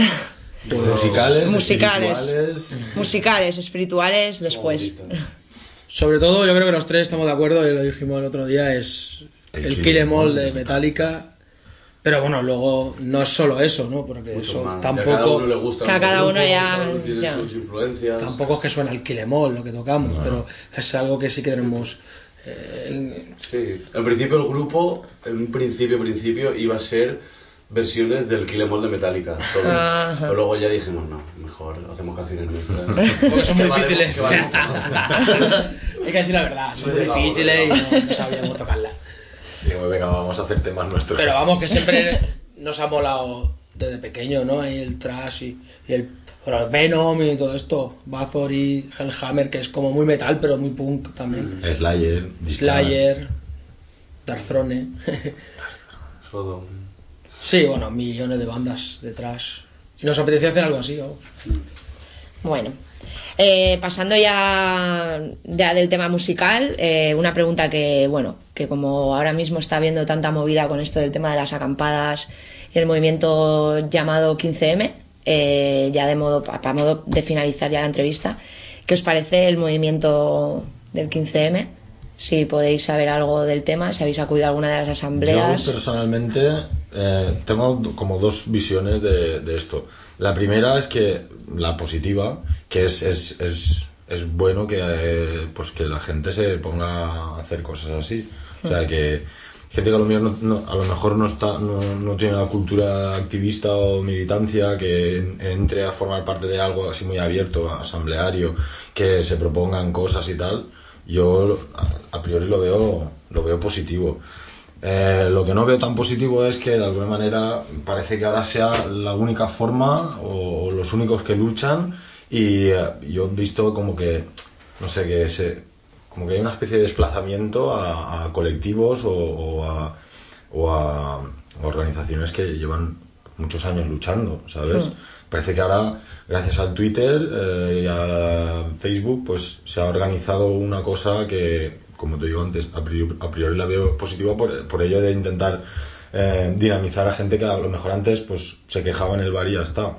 Musicales, espirituales, después. Sobre todo, yo creo que los tres estamos de acuerdo, y lo dijimos el otro día, es el Kill 'Em All de Metallica. Pero bueno, luego no es solo eso, ¿no? Porque eso tampoco... A cada uno le gusta. Que a cada uno ya... Tiene sus influencias. Tampoco es que suena el Kill 'Em All lo que tocamos, pero es algo que sí que tenemos... Sí, en principio el grupo, en un principio iba a ser versiones del Kill 'Em All de Metallica. Pero luego ya dijimos, no, mejor hacemos canciones nuestras. Porque son muy difíciles. Hay que decir la verdad, son muy difíciles y no sabíamos tocarlas. Digo, venga, vamos a hacer temas nuestros. Pero vamos, que siempre nos ha molado desde pequeño, ¿no? Ahí el thrash y el Venom y todo esto. Bathory, Hellhammer, que es como muy metal, pero muy punk también. Slayer, Dark Throne. Sodom. Sí, bueno, millones de bandas de thrash. Y nos apetecía hacer algo así, ¿no? Bueno, pasando ya del tema musical, una pregunta que como ahora mismo está habiendo tanta movida con esto del tema de las acampadas y el movimiento llamado 15M, ya para modo de finalizar ya la entrevista, ¿qué os parece el movimiento del 15M? Si podéis saber algo del tema, si habéis acudido a alguna de las asambleas. Yo personalmente tengo como 2 visiones de esto. La primera es que la positiva, que es bueno que pues que la gente se ponga a hacer cosas así. O sea, que gente que a lo mejor no tiene la cultura activista o militancia, que entre a formar parte de algo así muy abierto, asambleario, que se propongan cosas y tal. Yo a priori lo veo positivo. Lo que no veo tan positivo es que de alguna manera parece que ahora sea la única forma o los únicos que luchan, y yo he visto como que, no sé, como que hay una especie de desplazamiento a colectivos o a organizaciones que llevan muchos años luchando, ¿sabes? Parece que ahora, gracias al Twitter y a Facebook, pues se ha organizado una cosa que, como te digo antes, a priori la veo positiva por ello de intentar dinamizar a gente que a lo mejor antes pues se quejaba en el bar y ya está.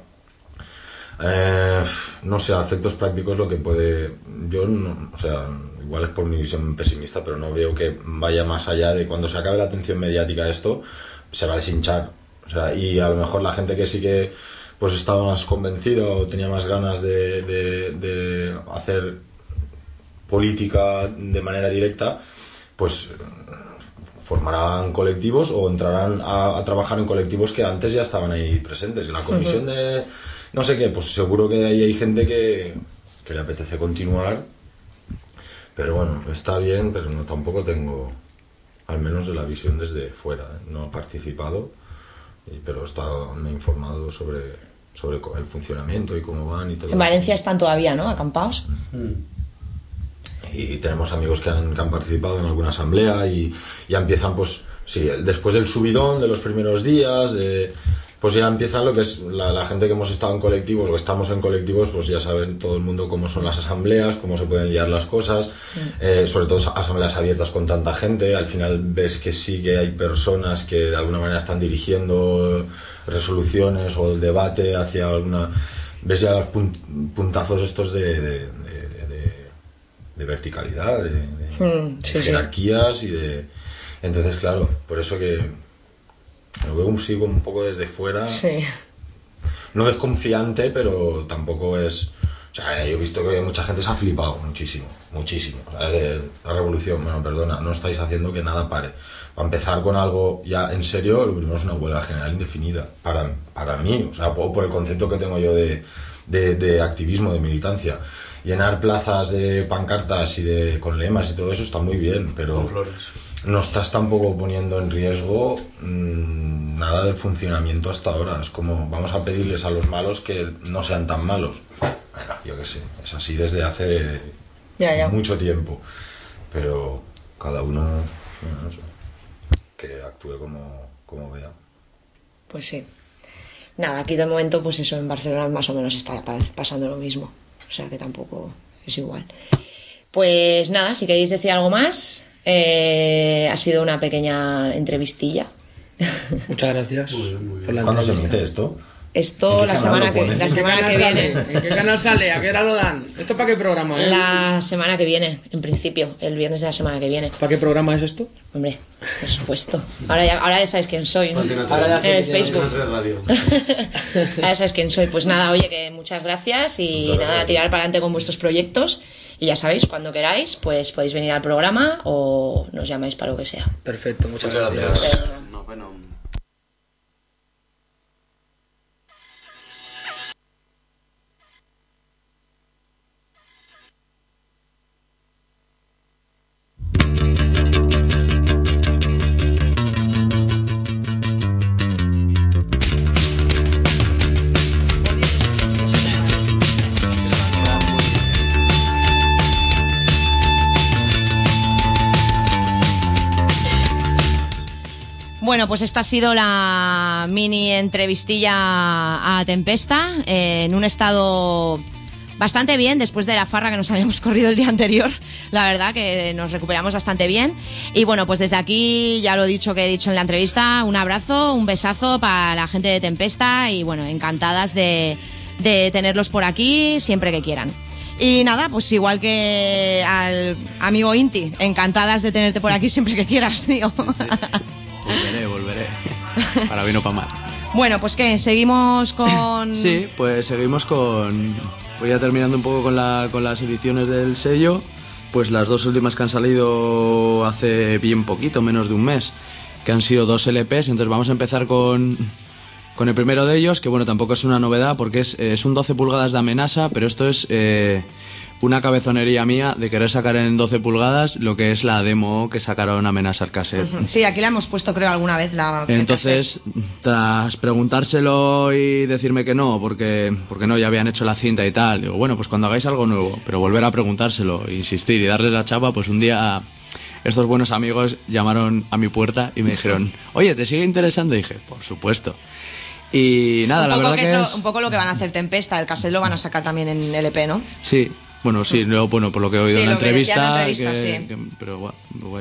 No sé, a efectos prácticos lo que puede... Yo, no, o sea, igual es por mi visión pesimista, pero no veo que vaya más allá de cuando se acabe la atención mediática a esto, se va a deshinchar. O sea, y a lo mejor la gente que sí que pues estaba más convencida o tenía más ganas de hacer política de manera directa, pues formarán colectivos o entrarán a trabajar en colectivos que antes ya estaban ahí presentes. La comisión de no sé qué, pues seguro que ahí hay gente que le apetece continuar, pero bueno, está bien, pero no, tampoco tengo, al menos de la visión desde fuera, no he participado, pero me he informado sobre el funcionamiento y cómo van y todo. En Valencia están todavía, ¿no?, acampados. Y tenemos amigos que han participado en alguna asamblea y ya empiezan, pues sí, después del subidón de los primeros días, pues ya empiezan lo que es la gente que hemos estado en colectivos o estamos en colectivos, pues ya saben todo el mundo cómo son las asambleas, cómo se pueden liar las cosas, sobre todo asambleas abiertas con tanta gente. Al final ves que sí que hay personas que de alguna manera están dirigiendo resoluciones o el debate hacia alguna... Ves ya los puntazos estos de verticalidad, de jerarquías y de... Entonces, claro, por eso que lo veo un poco desde fuera. Sí. No desconfiante, pero tampoco es... O sea, yo he visto que mucha gente se ha flipado muchísimo. O sea, la revolución, bueno, perdona, no estáis haciendo que nada pare. Para empezar con algo ya en serio, lo primero es una huelga general indefinida. Para mí, o sea, por el concepto que tengo yo de activismo, de militancia. Llenar plazas de pancartas y con lemas y todo eso está muy bien, pero con flores. No estás tampoco poniendo en riesgo nada del funcionamiento hasta ahora. Es como, vamos a pedirles a los malos que no sean tan malos. Bueno, yo qué sé, es así desde hace mucho tiempo. Pero cada uno, no sé, que actúe como vea. Pues sí. Nada, aquí de momento, pues eso, en Barcelona más o menos está pasando lo mismo. O sea que tampoco es igual. Pues nada, si queréis decir algo más, ha sido una pequeña entrevistilla. Muchas gracias. Muy bien. ¿Cuándo se emite esto? Esto la semana que viene. ¿En qué canal sale? ¿A qué hora lo dan? ¿Esto para qué programa? La semana que viene, en principio, el viernes de la semana que viene. ¿Para qué programa es esto? Hombre, por supuesto. Ahora ya sabéis quién soy, ¿no? Ahora ya sé en el Facebook. Ahora ya sabéis quién soy. Pues nada, oye, que muchas gracias y nada, a tirar para adelante con vuestros proyectos. Y ya sabéis, cuando queráis, pues podéis venir al programa o nos llamáis para lo que sea. Perfecto, muchas gracias. Bueno, pues esta ha sido la mini entrevistilla a Tempesta, en un estado bastante bien después de la farra que nos habíamos corrido el día anterior. La verdad que nos recuperamos bastante bien. Y bueno, pues desde aquí, ya lo he dicho que he dicho en la entrevista, un abrazo, un besazo para la gente de Tempesta y bueno, encantadas de tenerlos por aquí siempre que quieran. Y nada, pues igual que al amigo Inti, encantadas de tenerte por aquí siempre que quieras, tío. Sí. Volveré. Para bien o para mal. Bueno, pues ¿qué? ¿Seguimos con...? Sí, pues seguimos con... Pues ya terminando un poco con las ediciones del sello, pues las dos últimas que han salido hace bien poquito, menos de un mes, que han sido 2 LPs, entonces vamos a empezar con el primero de ellos, que bueno, tampoco es una novedad, porque es un 12 pulgadas de Amenasa, pero esto es... una cabezonería mía de querer sacar en 12 pulgadas lo que es la demo que sacaron Amenasa al cassette. Sí, aquí la hemos puesto creo alguna vez la entonces, tras preguntárselo y decirme que no, porque no, ya habían hecho la cinta y tal, digo, bueno, pues cuando hagáis algo nuevo, pero volver a preguntárselo, insistir y darles la chapa, pues un día estos buenos amigos llamaron a mi puerta y me dijeron, oye, ¿te sigue interesando? Y dije, por supuesto. Y nada, la verdad que es... Un poco lo que van a hacer Tempesta, el cassette lo van a sacar también en LP, ¿no? Sí. Bueno, sí, no, bueno, por lo que he oído en la entrevista, sí. Pero guay.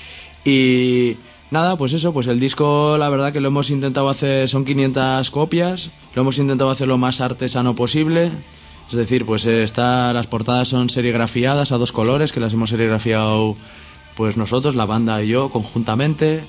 Y nada, pues eso, pues el disco, la verdad que lo hemos intentado hacer, son 500 copias, lo hemos intentado hacer lo más artesano posible, es decir, pues las portadas son serigrafiadas a 2 colores, que las hemos serigrafiado pues nosotros, la banda y yo, conjuntamente.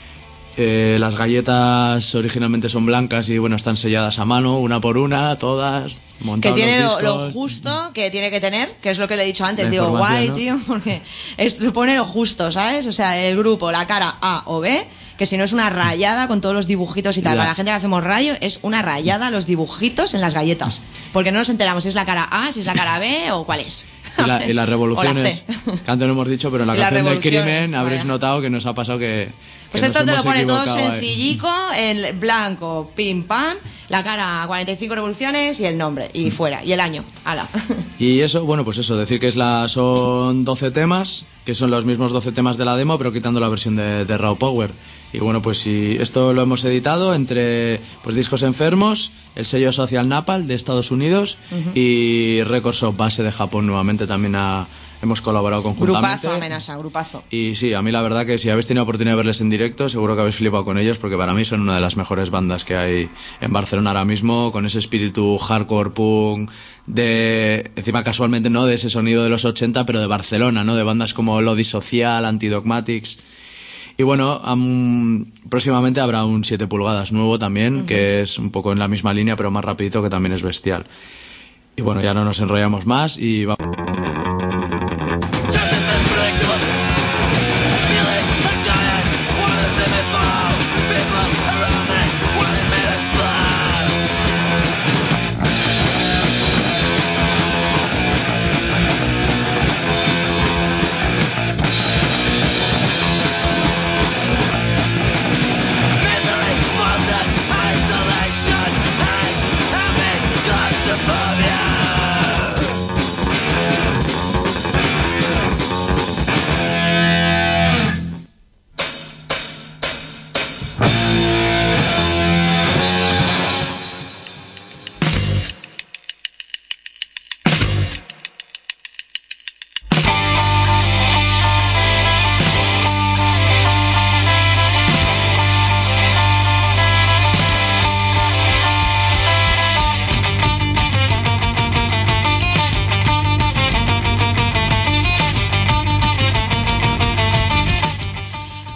Las galletas originalmente son blancas y bueno, están selladas a mano, una por una, todas, montadas. Que tiene los discos. lo justo que tiene que tener, que es lo que le he dicho antes, digo, guay, ¿no? Tío, porque pone lo justo, ¿sabes? O sea, el grupo, la cara A o B, que si no es una rayada con todos los dibujitos y tal. Para la gente que hacemos radio, es una rayada los dibujitos en las galletas. Porque no nos enteramos si es la cara A, si es la cara B o cuál es. Y las revoluciones, que antes no hemos dicho, pero en la canción del crimen habréis notado que nos ha pasado que... Pues esto te lo pone todo sencillico, el blanco, pim pam, la cara 45 revoluciones y el nombre, y fuera, y el año, ala. Y eso, bueno, pues eso, decir que son 12 temas, que son los mismos 12 temas de la demo, pero quitando la versión de Raw Power. Y bueno, pues si esto lo hemos editado entre pues Discos Enfermos, el sello Social Napalm de Estados Unidos y Records of Base de Japón nuevamente también hemos colaborado conjuntamente. Grupazo, Amenasa, grupazo. Y sí, a mí la verdad que si habéis tenido oportunidad de verles en directo, seguro que habéis flipado con ellos, porque para mí son una de las mejores bandas que hay en Barcelona ahora mismo, con ese espíritu hardcore punk, encima casualmente no de ese sonido de los 80, pero de Barcelona, ¿no? De bandas como Lodi Social, Antidogmatics. Y bueno, próximamente habrá un 7 pulgadas nuevo también, que es un poco en la misma línea, pero más rapidito, que también es bestial. Y bueno, ya no nos enrollamos más y vamos.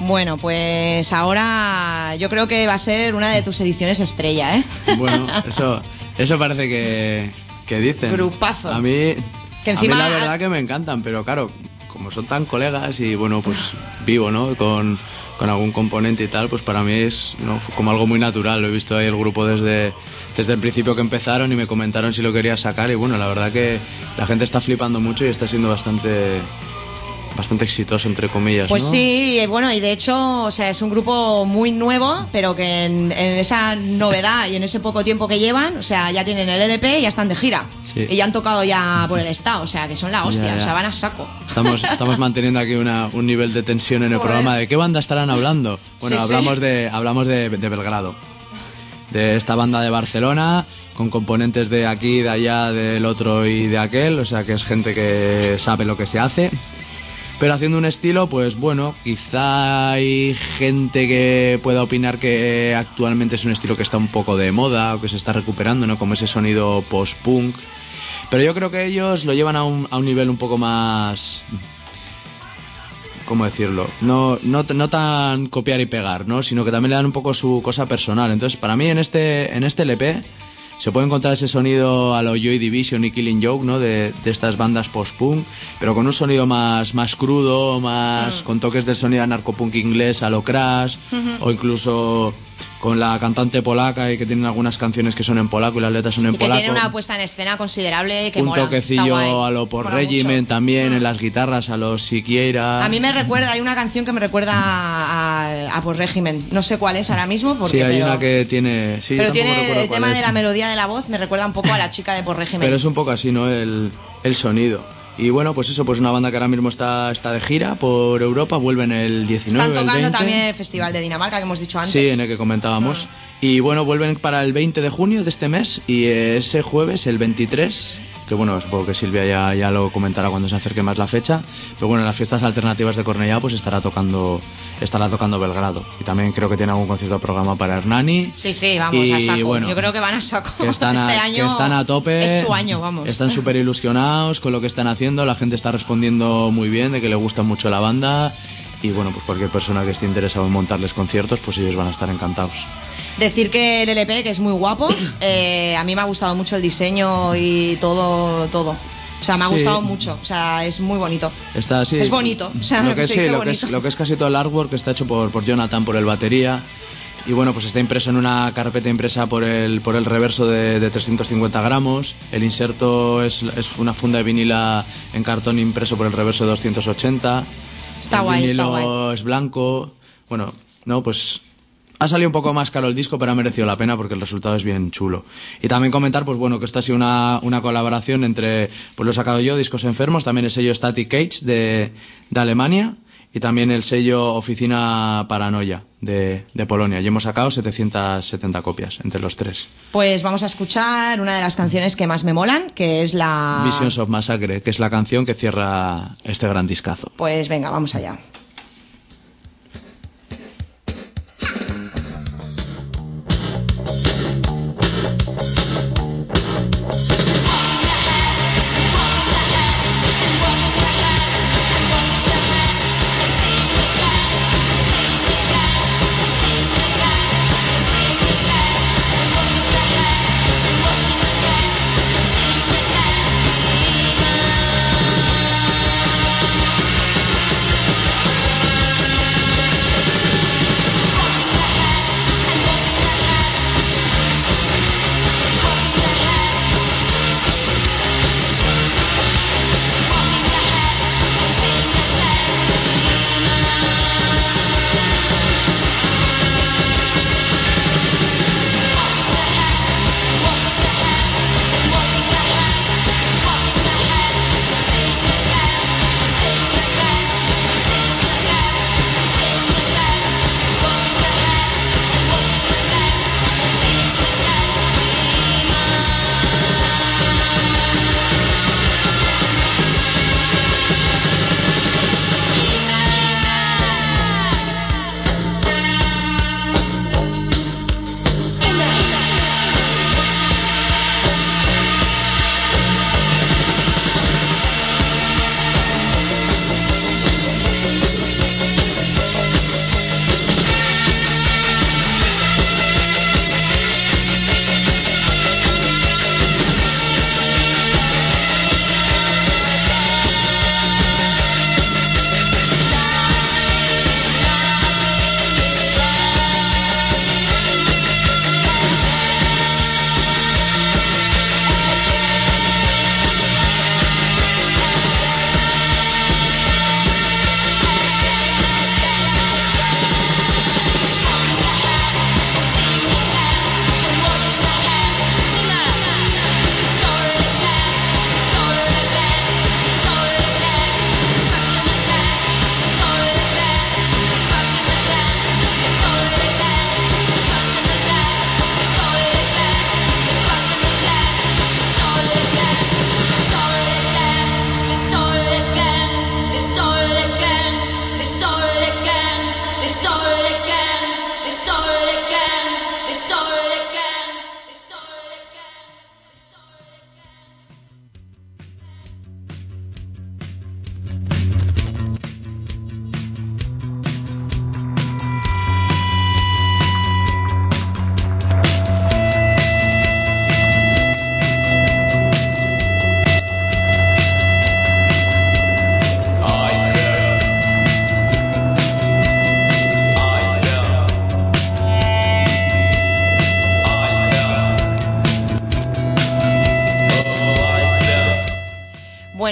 Bueno, pues ahora yo creo que va a ser una de tus ediciones estrella, ¿eh? Bueno, eso parece que dicen. Grupazo. A mí, que encima... a mí la verdad que me encantan, pero claro, como son tan colegas y bueno, pues vivo, ¿no? Con algún componente y tal, pues para mí es, ¿no?, como algo muy natural. Lo he visto ahí el grupo desde el principio que empezaron y me comentaron si lo quería sacar y bueno, la verdad que la gente está flipando mucho y está siendo bastante exitoso, entre comillas, pues ¿no? Sí, bueno, y de hecho, o sea, es un grupo muy nuevo, pero que en esa novedad y en ese poco tiempo que llevan, o sea, ya tienen el LP y ya están de gira. Sí. Y ya han tocado ya por el estado, o sea, que son la hostia, ya. O sea, van a saco. Estamos manteniendo aquí un nivel de tensión en el programa. ¿De qué banda estarán hablando? Bueno, sí, hablamos de Belgrado. De esta banda de Barcelona, con componentes de aquí, de allá, del otro y de aquel, o sea, que es gente que sabe lo que se hace. Pero haciendo un estilo, pues bueno, quizá hay gente que pueda opinar que actualmente es un estilo que está un poco de moda o que se está recuperando, ¿no? Como ese sonido post-punk. Pero yo creo que ellos lo llevan a un nivel un poco más... ¿Cómo decirlo? No tan copiar y pegar, ¿no? Sino que también le dan un poco su cosa personal. Entonces, para mí, en este LP... se puede encontrar ese sonido a lo Joy Division y Killing Joke, ¿no? De estas bandas post-punk, pero con un sonido más crudo, con toques del sonido narcopunk inglés a lo Crash, o incluso con la cantante polaca y que tienen algunas canciones que son en polaco y las letras son en polaco. Que tiene una puesta en escena considerable que un mola. Toquecillo a lo por Regiment también, en las guitarras a lo Siquiera. A mí me recuerda, hay una canción que me recuerda a por Regiment, no sé cuál es ahora mismo. Porque, sí, hay una que tiene... Sí, pero tiene el tema de la melodía de la voz, me recuerda un poco a la chica de por Regiment. Pero es un poco así, ¿no? El sonido. Y bueno, pues eso, pues una banda que ahora mismo está de gira por Europa, vuelven el 19, están tocando el 20. También el Festival de Dinamarca que hemos dicho antes. Sí, en el que comentábamos. Y bueno, vuelven para el 20 de junio de este mes y ese jueves, el 23, que bueno, supongo que Silvia ya lo comentará cuando se acerque más la fecha, pero bueno, en las fiestas alternativas de Cornellá pues estará tocando Belgrado. Y también creo que tiene algún concierto programa para Hernani. Sí, vamos, a saco. Bueno, yo creo que van a saco. Que están año que están a tope. Es su año, vamos. Están súper ilusionados con lo que están haciendo, la gente está respondiendo muy bien, de que le gusta mucho la banda. Y bueno, pues cualquier persona que esté interesado en montarles conciertos, pues ellos van a estar encantados. Decir que el LP, que es muy guapo, a mí me ha gustado mucho el diseño y todo. O sea, me ha gustado mucho, o sea, es muy bonito. Es bonito, o sea, lo que es casi todo el artwork está hecho por Jonathan, por el batería. Y bueno, pues está impreso en una carpeta impresa por el reverso de 350 gramos. El inserto es una funda de vinila en cartón impreso por el reverso de 280. Está guay, está guay. El vinilo es blanco. Bueno, no, pues ha salido un poco más caro el disco, pero ha merecido la pena porque el resultado es bien chulo. Y también comentar, pues bueno, que esta ha sido una colaboración entre, pues lo he sacado yo, Discos Enfermos, también el sello Static Cage de Alemania y también el sello Oficina Paranoia de Polonia. Y hemos sacado 770 copias entre los tres. Pues vamos a escuchar una de las canciones que más me molan, que es la... Visions of Massacre, que es la canción que cierra este gran discazo. Pues venga, vamos allá.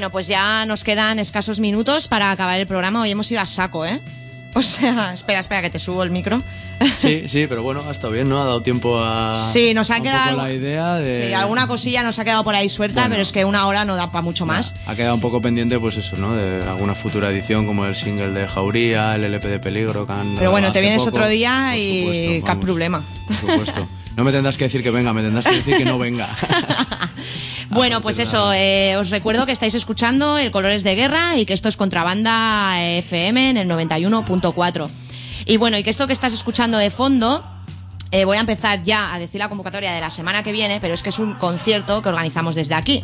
bueno, pues ya nos quedan escasos minutos para acabar el programa. Hoy hemos ido a saco, ¿eh? O sea, espera, que te subo el micro. Sí, pero bueno, ha estado bien, ¿no? Ha dado tiempo a... Sí, nos ha un quedado... poco la idea de... Sí, alguna cosilla nos ha quedado por ahí suelta, Bueno. pero es que una hora no da para mucho más. Ha quedado un poco pendiente, pues eso, ¿no? De alguna futura edición, como el single de Jauría, el LP de Peligro, que han Pero bueno, grabado te hace vienes poco. otro día Por y supuesto, qué vamos, problema. Por supuesto. No me tendrás que decir que venga, me tendrás que decir que no venga. Bueno, pues eso, os recuerdo que estáis escuchando el Colores de Guerra y que esto es Contrabanda FM en el 91.4. Y bueno, y que esto que estás escuchando de fondo, voy a empezar ya a decir la convocatoria de la semana que viene, pero es que es un concierto que organizamos desde aquí.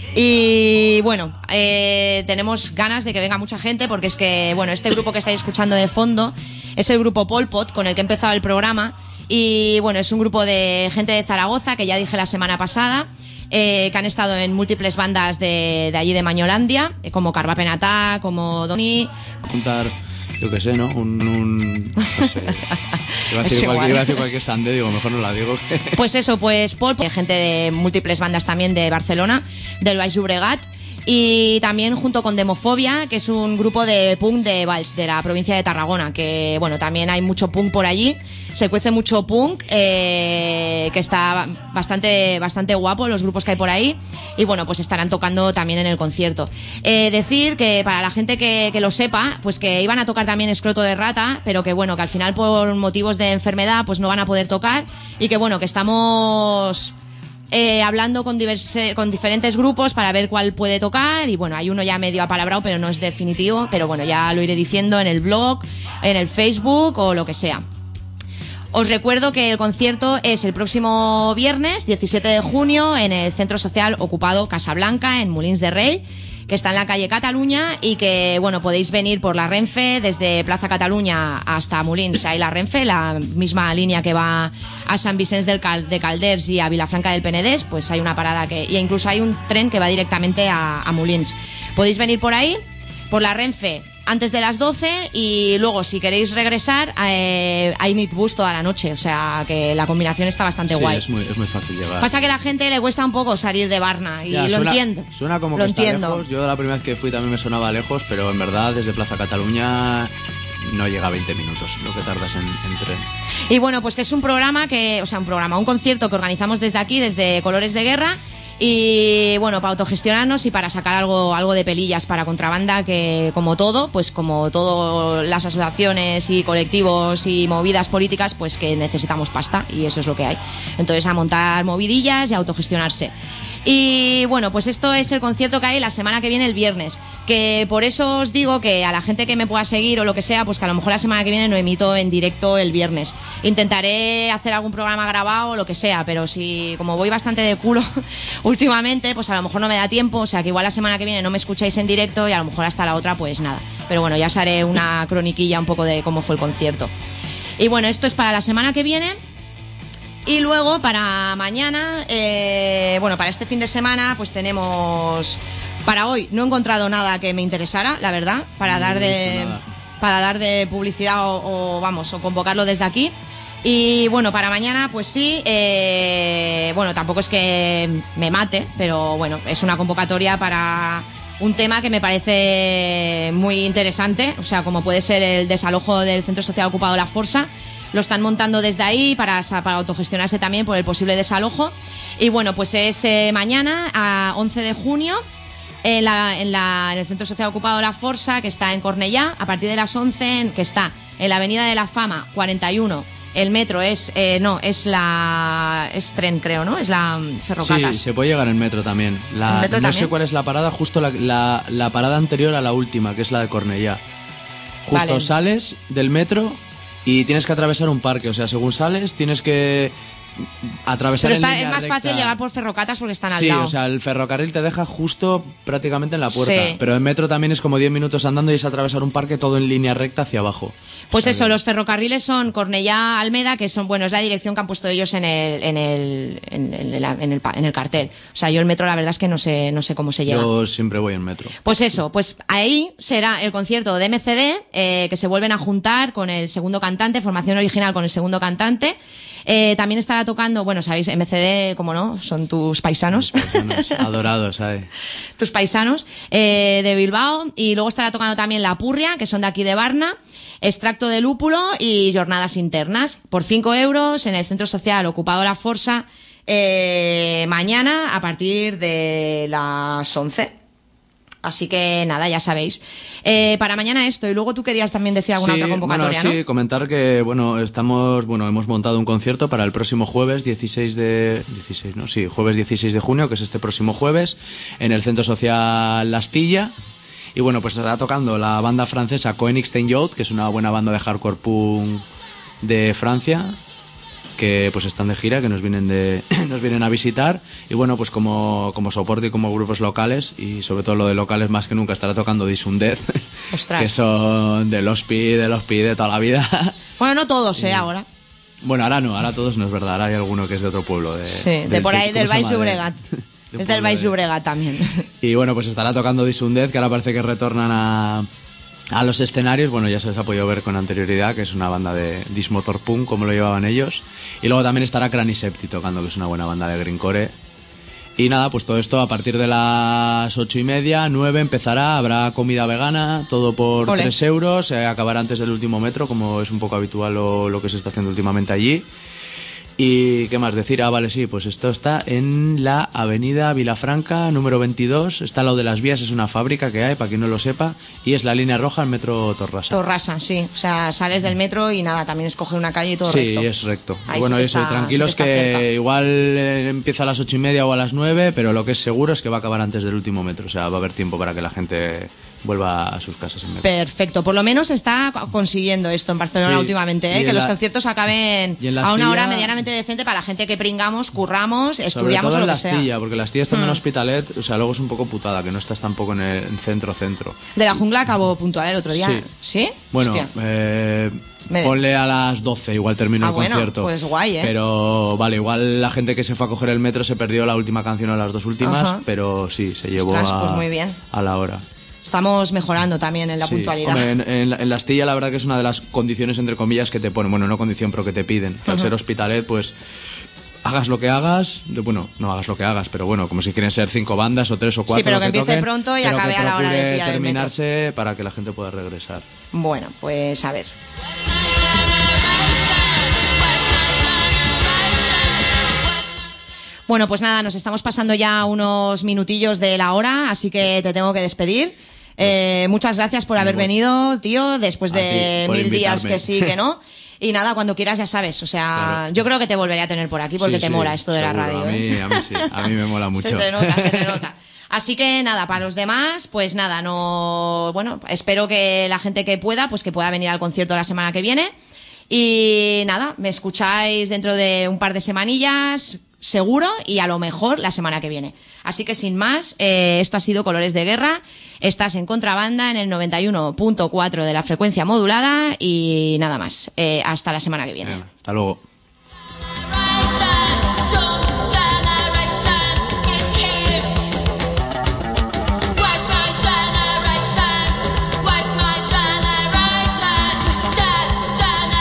Y bueno, tenemos ganas de que venga mucha gente porque es que, bueno, este grupo que estáis escuchando de fondo es el grupo Pol Pot con el que he empezado el programa. Y bueno, es un grupo de gente de Zaragoza que ya dije la semana pasada, que han estado en múltiples bandas de allí de Mañolandia, como Carva Penatá, como Doni. Contar, yo qué sé, ¿no? No sé. Iba a decir cualquier sande, digo, mejor no la digo. Pues eso, pues Pol, gente de múltiples bandas también de Barcelona, del Baix Llobregat. Y también junto con Demofobia, que es un grupo de punk de Valls, de la provincia de Tarragona, que bueno, también hay mucho punk por allí, se cuece mucho punk, que está bastante guapo los grupos que hay por ahí, y bueno, pues estarán tocando también en el concierto. Decir que para la gente que lo sepa, pues que iban a tocar también Escroto de Rata, pero que bueno, que al final por motivos de enfermedad pues no van a poder tocar, y que bueno, que estamos... hablando con diferentes grupos para ver cuál puede tocar, y bueno, hay uno ya medio apalabrado pero no es definitivo, pero bueno, ya lo iré diciendo en el blog, en el Facebook o lo que sea. Os recuerdo que el concierto es el próximo viernes 17 de junio en el Centro Social Ocupado Casablanca en Molins de Rei, que está en la calle Cataluña, y que bueno, podéis venir por la Renfe desde Plaza Cataluña hasta Molins. Hay la Renfe, la misma línea que va a Sant Vicenç de Calders y a Vilafranca del Penedès, pues hay una parada y incluso hay un tren que va directamente a Molins. Podéis venir por ahí, por la Renfe, antes de las 12, y luego si queréis regresar hay Nitbus toda la noche, o sea que la combinación está bastante guay. Es muy fácil llegar. Pasa que a la gente le cuesta un poco salir de Varna y Ya, entiendo. Suena como lo que está entiendo. lejos. Yo la primera vez que fui también me sonaba lejos, pero en verdad desde Plaza Cataluña no llega a 20 minutos lo que tardas en tren. Y bueno, pues que es un concierto que organizamos desde aquí, desde Colores de Guerra. Y bueno, para autogestionarnos y para sacar algo de pelillas para Contrabanda, que como todas las asociaciones y colectivos y movidas políticas, pues que necesitamos pasta, y eso es lo que hay. Entonces, a montar movidillas y a autogestionarse. Y bueno, pues esto es el concierto que hay la semana que viene, el viernes, que por eso os digo que a la gente que me pueda seguir o lo que sea, pues que a lo mejor la semana que viene no emito en directo el viernes. Intentaré hacer algún programa grabado o lo que sea, pero si como voy bastante de culo últimamente, pues a lo mejor no me da tiempo, o sea que igual la semana que viene no me escucháis en directo y a lo mejor hasta la otra pues nada. Pero bueno, ya os haré una croniquilla un poco de cómo fue el concierto. Y bueno, esto es para la semana que viene. Y luego para mañana, para este fin de semana, pues tenemos... Para hoy no he encontrado nada que me interesara, la verdad, para dar de publicidad o convocarlo desde aquí. Y bueno, para mañana, pues sí, tampoco es que me mate, pero bueno, es una convocatoria para un tema que me parece muy interesante, o sea, como puede ser el desalojo del Centro Social Ocupado La Força. Lo están montando desde ahí para autogestionarse también por el posible desalojo. Y bueno, pues es mañana, a 11 de junio, en el Centro Social Ocupado La Força, que está en Cornellá, a partir de las 11, que está en la Avenida de la Fama 41. El metro es tren, creo, ¿no? Es la Ferrocatas. Sí, se puede llegar en metro también. No sé cuál es la parada, justo la parada anterior a la última, que es la de Cornellá. Justo vale. Sales del metro y tienes que atravesar un parque, o sea, según sales tienes que atravesar. Pero es más recta. fácil llegar por Ferrocatas porque están al lado. Sí, o sea, el ferrocarril te deja justo prácticamente en la puerta. Sí. Pero en metro también es como 10 minutos andando y es atravesar un parque todo en línea recta hacia abajo. Pues eso, los ferrocarriles son Cornellá-Almeda, que son, es la dirección que han puesto ellos en el cartel. O sea, yo el metro la verdad es que no sé cómo se llega. Yo siempre voy en metro. Pues eso, pues ahí será el concierto de MCD, que se vuelven a juntar con el segundo cantante, formación original con el segundo cantante. También estará tocando, bueno, sabéis, MCD, como no, son tus paisanos. Adorados, ¿sabes? Tus paisanos de Bilbao. Y luego estará tocando también La Purria, que son de aquí de Barna, Extracto de Lúpulo y Jornadas Internas. Por 5 euros en el Centro Social Ocupado La Força, mañana a partir de las 11. Así que nada, ya sabéis. Para mañana esto, y luego tú querías también decir alguna otra convocatoria, bueno, ¿no? Sí, comentar que, hemos montado un concierto para el próximo jueves, jueves 16 de junio, que es este próximo jueves, en el Centro Social La Astilla. Y bueno, pues estará tocando la banda francesa Koenigstein-Youth, que es una buena banda de hardcore punk de Francia, que pues están de gira, que nos vienen a visitar, y bueno, pues como soporte y como grupos locales, y sobre todo lo de locales más que nunca estará tocando Disundez, que son de los pi de toda la vida. Bueno, no todos, ahora. Bueno, ahora todos no es verdad, ahora hay alguno que es de otro pueblo. De por ahí, del Baix Llobregat. Es del Baix Llobregat también. Y bueno, pues estará tocando Disundez, que ahora parece que retornan a los escenarios. Bueno, ya se les ha podido ver con anterioridad, que es una banda de Dismotor Punk, como lo llevaban ellos. Y luego también estará Cranisepti tocando, que es una buena banda de greencore. Y nada, pues todo esto a partir de las 8:30, 9 empezará, habrá comida vegana, todo por 3 euros, acabará antes del último metro, como es un poco habitual lo que se está haciendo últimamente allí. Y qué más decir, vale, sí, pues esto está en la avenida Vilafranca, número 22, está al lado de las vías, es una fábrica que hay, para quien no lo sepa, y es la línea roja al metro Torrasa. Torrasa, sí, o sea, sales del metro y nada, también escoge una calle y todo recto. Sí, es recto. Ahí Bueno, sí eso, tranquilos sí que que igual empieza a las 8:30 o a las 9, pero lo que es seguro es que va a acabar antes del último metro, o sea, va a haber tiempo para que la gente vuelva a sus casas en metro. Perfecto, por lo menos está consiguiendo esto en Barcelona últimamente, que los conciertos acaben a una hora medianamente decente para la gente que pringamos, curramos, estudiamos o lo que sea. Astilla, porque la Astilla está en Hospitalet, o sea, luego es un poco putada, que no estás tampoco en el centro. De la Jungla acabó puntual el otro día. ¿Sí? Bueno, ponle a las 12, igual terminó el concierto. Pues guay, Pero vale, igual la gente que se fue a coger el metro se perdió la última canción o las dos últimas, pero sí, se llevó pues muy bien. A la hora. Estamos mejorando también en la puntualidad. Hombre, en la Astilla la verdad que es una de las condiciones, entre comillas, que te ponen, bueno, no condición, pero que te piden, que al ser Hospitalet, pues hagas lo que hagas, bueno, no hagas lo que hagas, pero bueno, como si quieren ser 5 bandas o 3 o 4. Sí, pero que empiece toquen, pronto y acabe a la hora de tirar terminarse para que la gente pueda regresar. Bueno, pues a ver. Bueno, pues nada, nos estamos pasando ya unos minutillos de la hora, así que te tengo que despedir. Muchas gracias por haber venido, tío, después de 1000 días que sí, que no. Y nada, cuando quieras ya sabes, o sea, claro. Yo creo que te volveré a tener por aquí porque te mola esto de seguro, la radio. A mí sí, a mí me mola mucho. Se te nota. Así que nada, para los demás, pues nada, espero que la gente que pueda venir al concierto la semana que viene. Y nada, me escucháis dentro de un par de semanillas, seguro, y a lo mejor la semana que viene. Así que sin más, esto ha sido Colores de Guerra. Estás en Contrabanda en el 91.4 de la frecuencia modulada y nada más. Hasta la semana que viene. Hasta luego.